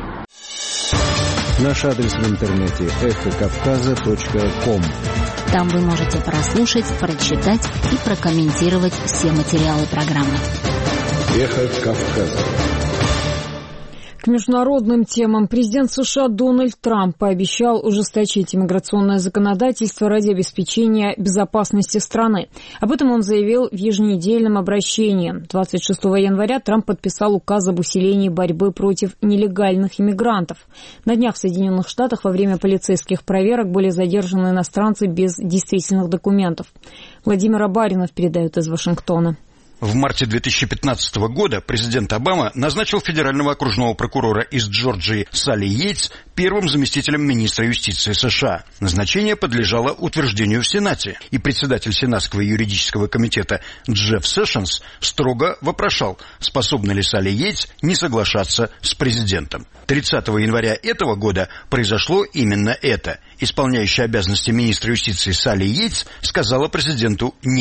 Наш адрес в интернете эхо кавказа точка ком. Там вы можете прослушать, прочитать и прокомментировать все материалы программы. Эхо Кавказа. К международным темам. Президент США Дональд Трамп пообещал ужесточить иммиграционное законодательство ради обеспечения безопасности страны. Об этом он заявил в еженедельном обращении. двадцать шестого января Трамп подписал указ об усилении борьбы против нелегальных иммигрантов. На днях в Соединенных Штатах во время полицейских проверок были задержаны иностранцы без действительных документов. Владимир Абаринов передает из Вашингтона. В марте две тысячи пятнадцатого года президент Обама назначил федерального окружного прокурора из Джорджии Салли Йейтс первым заместителем министра юстиции США. Назначение подлежало утверждению в Сенате, и председатель Сенатского юридического комитета Джефф Сэшенс строго вопрошал, способна ли Салли Йейтс не соглашаться с президентом. тридцатого января этого года произошло именно это. Исполняющая обязанности министра юстиции Салли Йейтс сказала президенту «нет».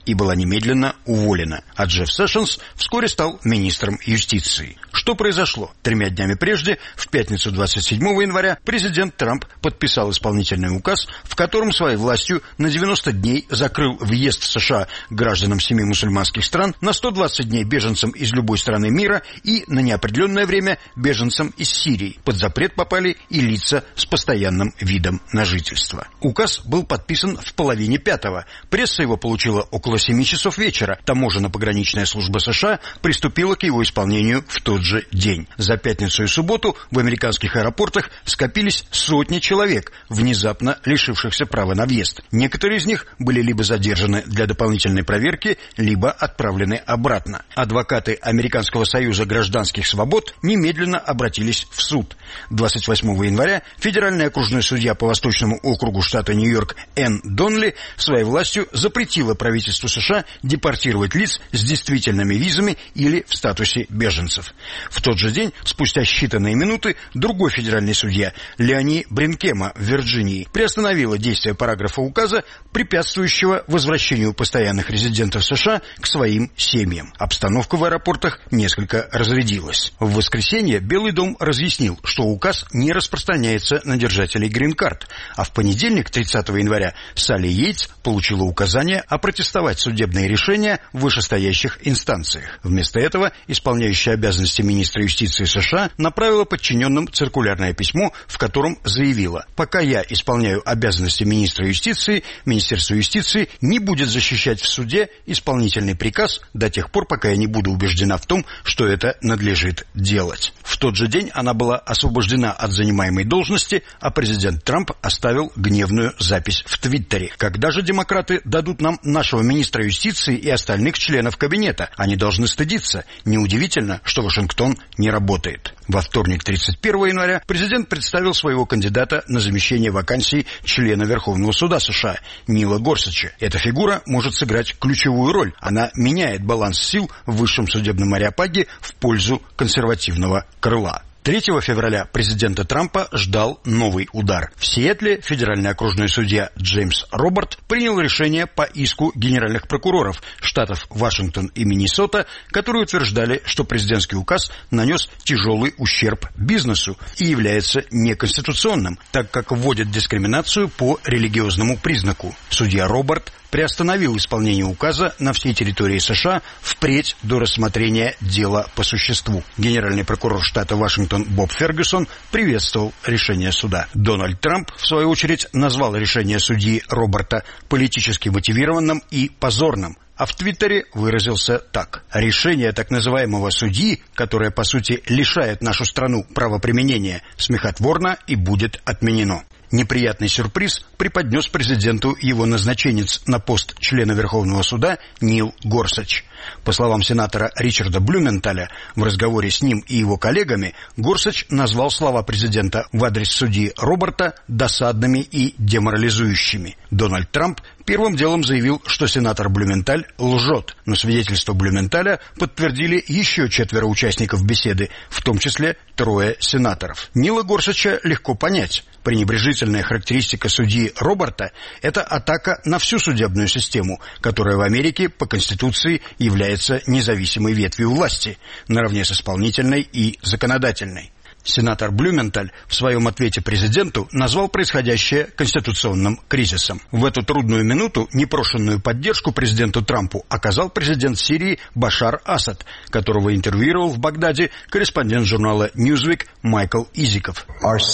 и была немедленно уволена, а Джефф Сэшенс вскоре стал министром юстиции. Что произошло? Тремя днями прежде, в пятницу двадцать седьмого января, президент Трамп подписал исполнительный указ, в котором своей властью на девяносто дней закрыл въезд в США гражданам семи мусульманских стран, на сто двадцать дней беженцам из любой страны мира и на неопределенное время беженцам из Сирии. Под запрет попали и лица с постоянным видом на жительство. Указ был подписан в половине пятого. Пресса его получила около семи часов вечера. Таможенно-пограничная служба США приступила к его исполнению в тот же день. За пятницу и субботу в американских аэропортах скопились сотни человек, внезапно лишившихся права на въезд. Некоторые из них были либо задержаны для дополнительной проверки, либо отправлены обратно. Адвокаты Американского союза гражданских свобод немедленно обратились в суд. двадцать восьмого января федеральный окружной судья по Восточному округу штата Нью-Йорк Энн Донли своей властью запретила правительству США депортировать лиц с действительными визами или в статусе беженцев. В тот же день, спустя считанные минуты, другой федеральный судья Леони Бринкема в Вирджинии приостановила действие параграфа указа, препятствующего возвращению постоянных резидентов США к своим семьям. Обстановка в аэропортах несколько разрядилась. В воскресенье Белый дом разъяснил, что указ не распространяется на держателей грин-карт, а в понедельник, тридцатого января, Салли Йейтс получила указание опротестовать судебные решения в вышестоящих инстанциях. Вместо этого исполняющая обязанности министра юстиции США направила подчиненным циркулярное письмо, в котором заявила: «Пока я исполняю обязанности министра юстиции, Министерство юстиции не будет защищать в суде исполнительный приказ до тех пор, пока я не буду убеждена в том, что это надлежит делать». В тот же день она была освобождена от занимаемой должности, а президент Трамп оставил гневную запись в Твиттере: «Когда же демократы дадут нам нашего министра юстиции и остальных членов кабинета? Они должны стыдиться. Неудивительно, что Вашингтон не работает». Во вторник, тридцать первого января, президент представил своего кандидата на замещение вакансии члена Верховного суда США Нила Горсача. Эта фигура может сыграть ключевую роль. Она меняет баланс сил в высшем судебном ареопаге в пользу консервативного крыла. третьего февраля президента Трампа ждал новый удар. В Сиэтле федеральный окружной судья Джеймс Роберт принял решение по иску генеральных прокуроров штатов Вашингтон и Миннесота, которые утверждали, что президентский указ нанес тяжелый ущерб бизнесу и является неконституционным, так как вводит дискриминацию по религиозному признаку. Судья Роберт приостановил исполнение указа на всей территории США впредь до рассмотрения дела по существу. Генеральный прокурор штата Вашингтон Боб Фергюсон приветствовал решение суда. Дональд Трамп, в свою очередь, назвал решение судьи Роберта политически мотивированным и позорным, а в Твиттере выразился так: «Решение так называемого судьи, которое, по сути, лишает нашу страну правоприменения, смехотворно и будет отменено». Неприятный сюрприз преподнес президенту его назначенец на пост члена Верховного суда Нил Горсач. По словам сенатора Ричарда Блюменталя, в разговоре с ним и его коллегами Горсач назвал слова президента в адрес судьи Роберта досадными и деморализующими. Дональд Трамп первым делом заявил, что сенатор Блюменталь лжет, но свидетельство Блюменталя подтвердили еще четверо участников беседы, в том числе трое сенаторов. Нила Горсача легко понять. Пренебрежительная характеристика судьи Роберта – это атака на всю судебную систему, которая в Америке по Конституции является независимой ветвью власти, наравне с исполнительной и законодательной. Сенатор Блюменталь в своем ответе президенту назвал происходящее конституционным кризисом. В эту трудную минуту непрошенную поддержку президенту Трампу оказал президент Сирии Башар Асад, которого интервьюировал в Багдаде корреспондент журнала Newsweek Майкл Изиков.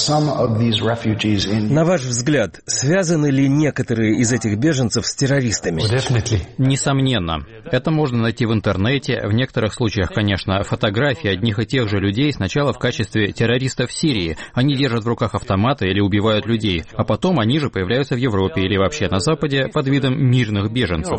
На ваш взгляд, связаны ли некоторые из этих беженцев с террористами? Несомненно. Это можно найти в интернете. В некоторых случаях, конечно, фотографии одних и тех же людей сначала в качестве террористов в Сирии. Они держат в руках автоматы или убивают людей, а потом они же появляются в Европе или вообще на Западе под видом мирных беженцев.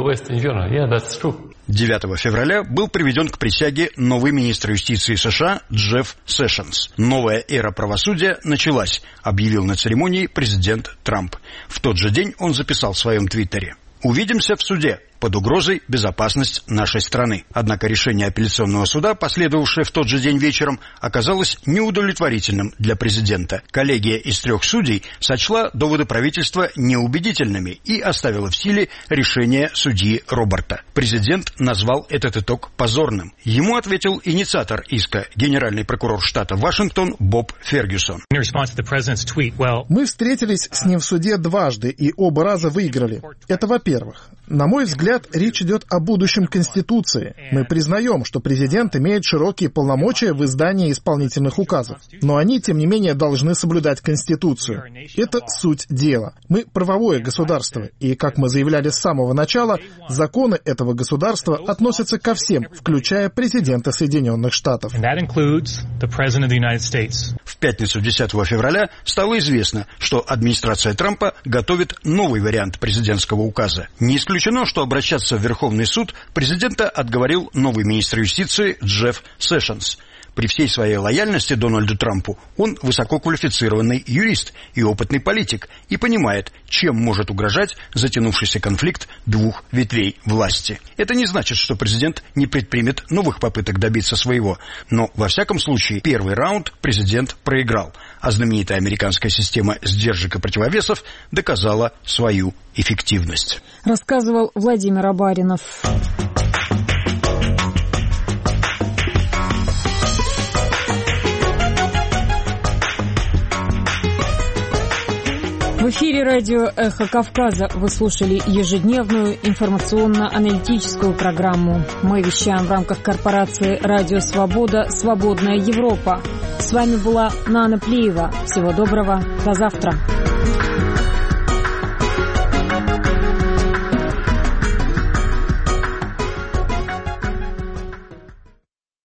девятого февраля был приведен к присяге новый министр юстиции США Джефф Сэшенс. Новая эра правосудия началась, объявил на церемонии президент Трамп. В тот же день он записал в своем твиттере: «Увидимся в суде. под угрозой безопасность нашей страны. Однако решение апелляционного суда, последовавшее в тот же день вечером, оказалось неудовлетворительным для президента. Коллегия из трех судей сочла доводы правительства неубедительными и оставила в силе решение судьи Роберта. Президент назвал этот итог позорным. Ему ответил инициатор иска, генеральный прокурор штата Вашингтон Боб Фергюсон. Мы встретились с ним в суде дважды и оба раза выиграли. Это во-первых. На мой взгляд, речь идет о будущем Конституции. Мы признаем, что президент имеет широкие полномочия в издании исполнительных указов. Но они, тем не менее, должны соблюдать Конституцию. Это суть дела. Мы правовое государство, и, как мы заявляли с самого начала, законы этого государства относятся ко всем, включая президента Соединенных Штатов. В пятницу десятого февраля стало известно, что администрация Трампа готовит новый вариант президентского указа. Не исключено, что обращаться в Верховный суд президента отговорил новый министр юстиции Джефф Сэшенс. При всей своей лояльности Дональду Трампу он высококвалифицированный юрист и опытный политик и понимает, чем может угрожать затянувшийся конфликт двух ветвей власти. Это не значит, что президент не предпримет новых попыток добиться своего, но во всяком случае первый раунд президент проиграл, а знаменитая американская система сдержек и противовесов доказала свою эффективность. Рассказывал Владимир Абаринов. В эфире радио «Эхо Кавказа» вы слушали ежедневную информационно-аналитическую программу. Мы вещаем в рамках корпорации «Радио Свобода. Свободная Европа». С вами была Нана Плиева. Всего доброго. До завтра.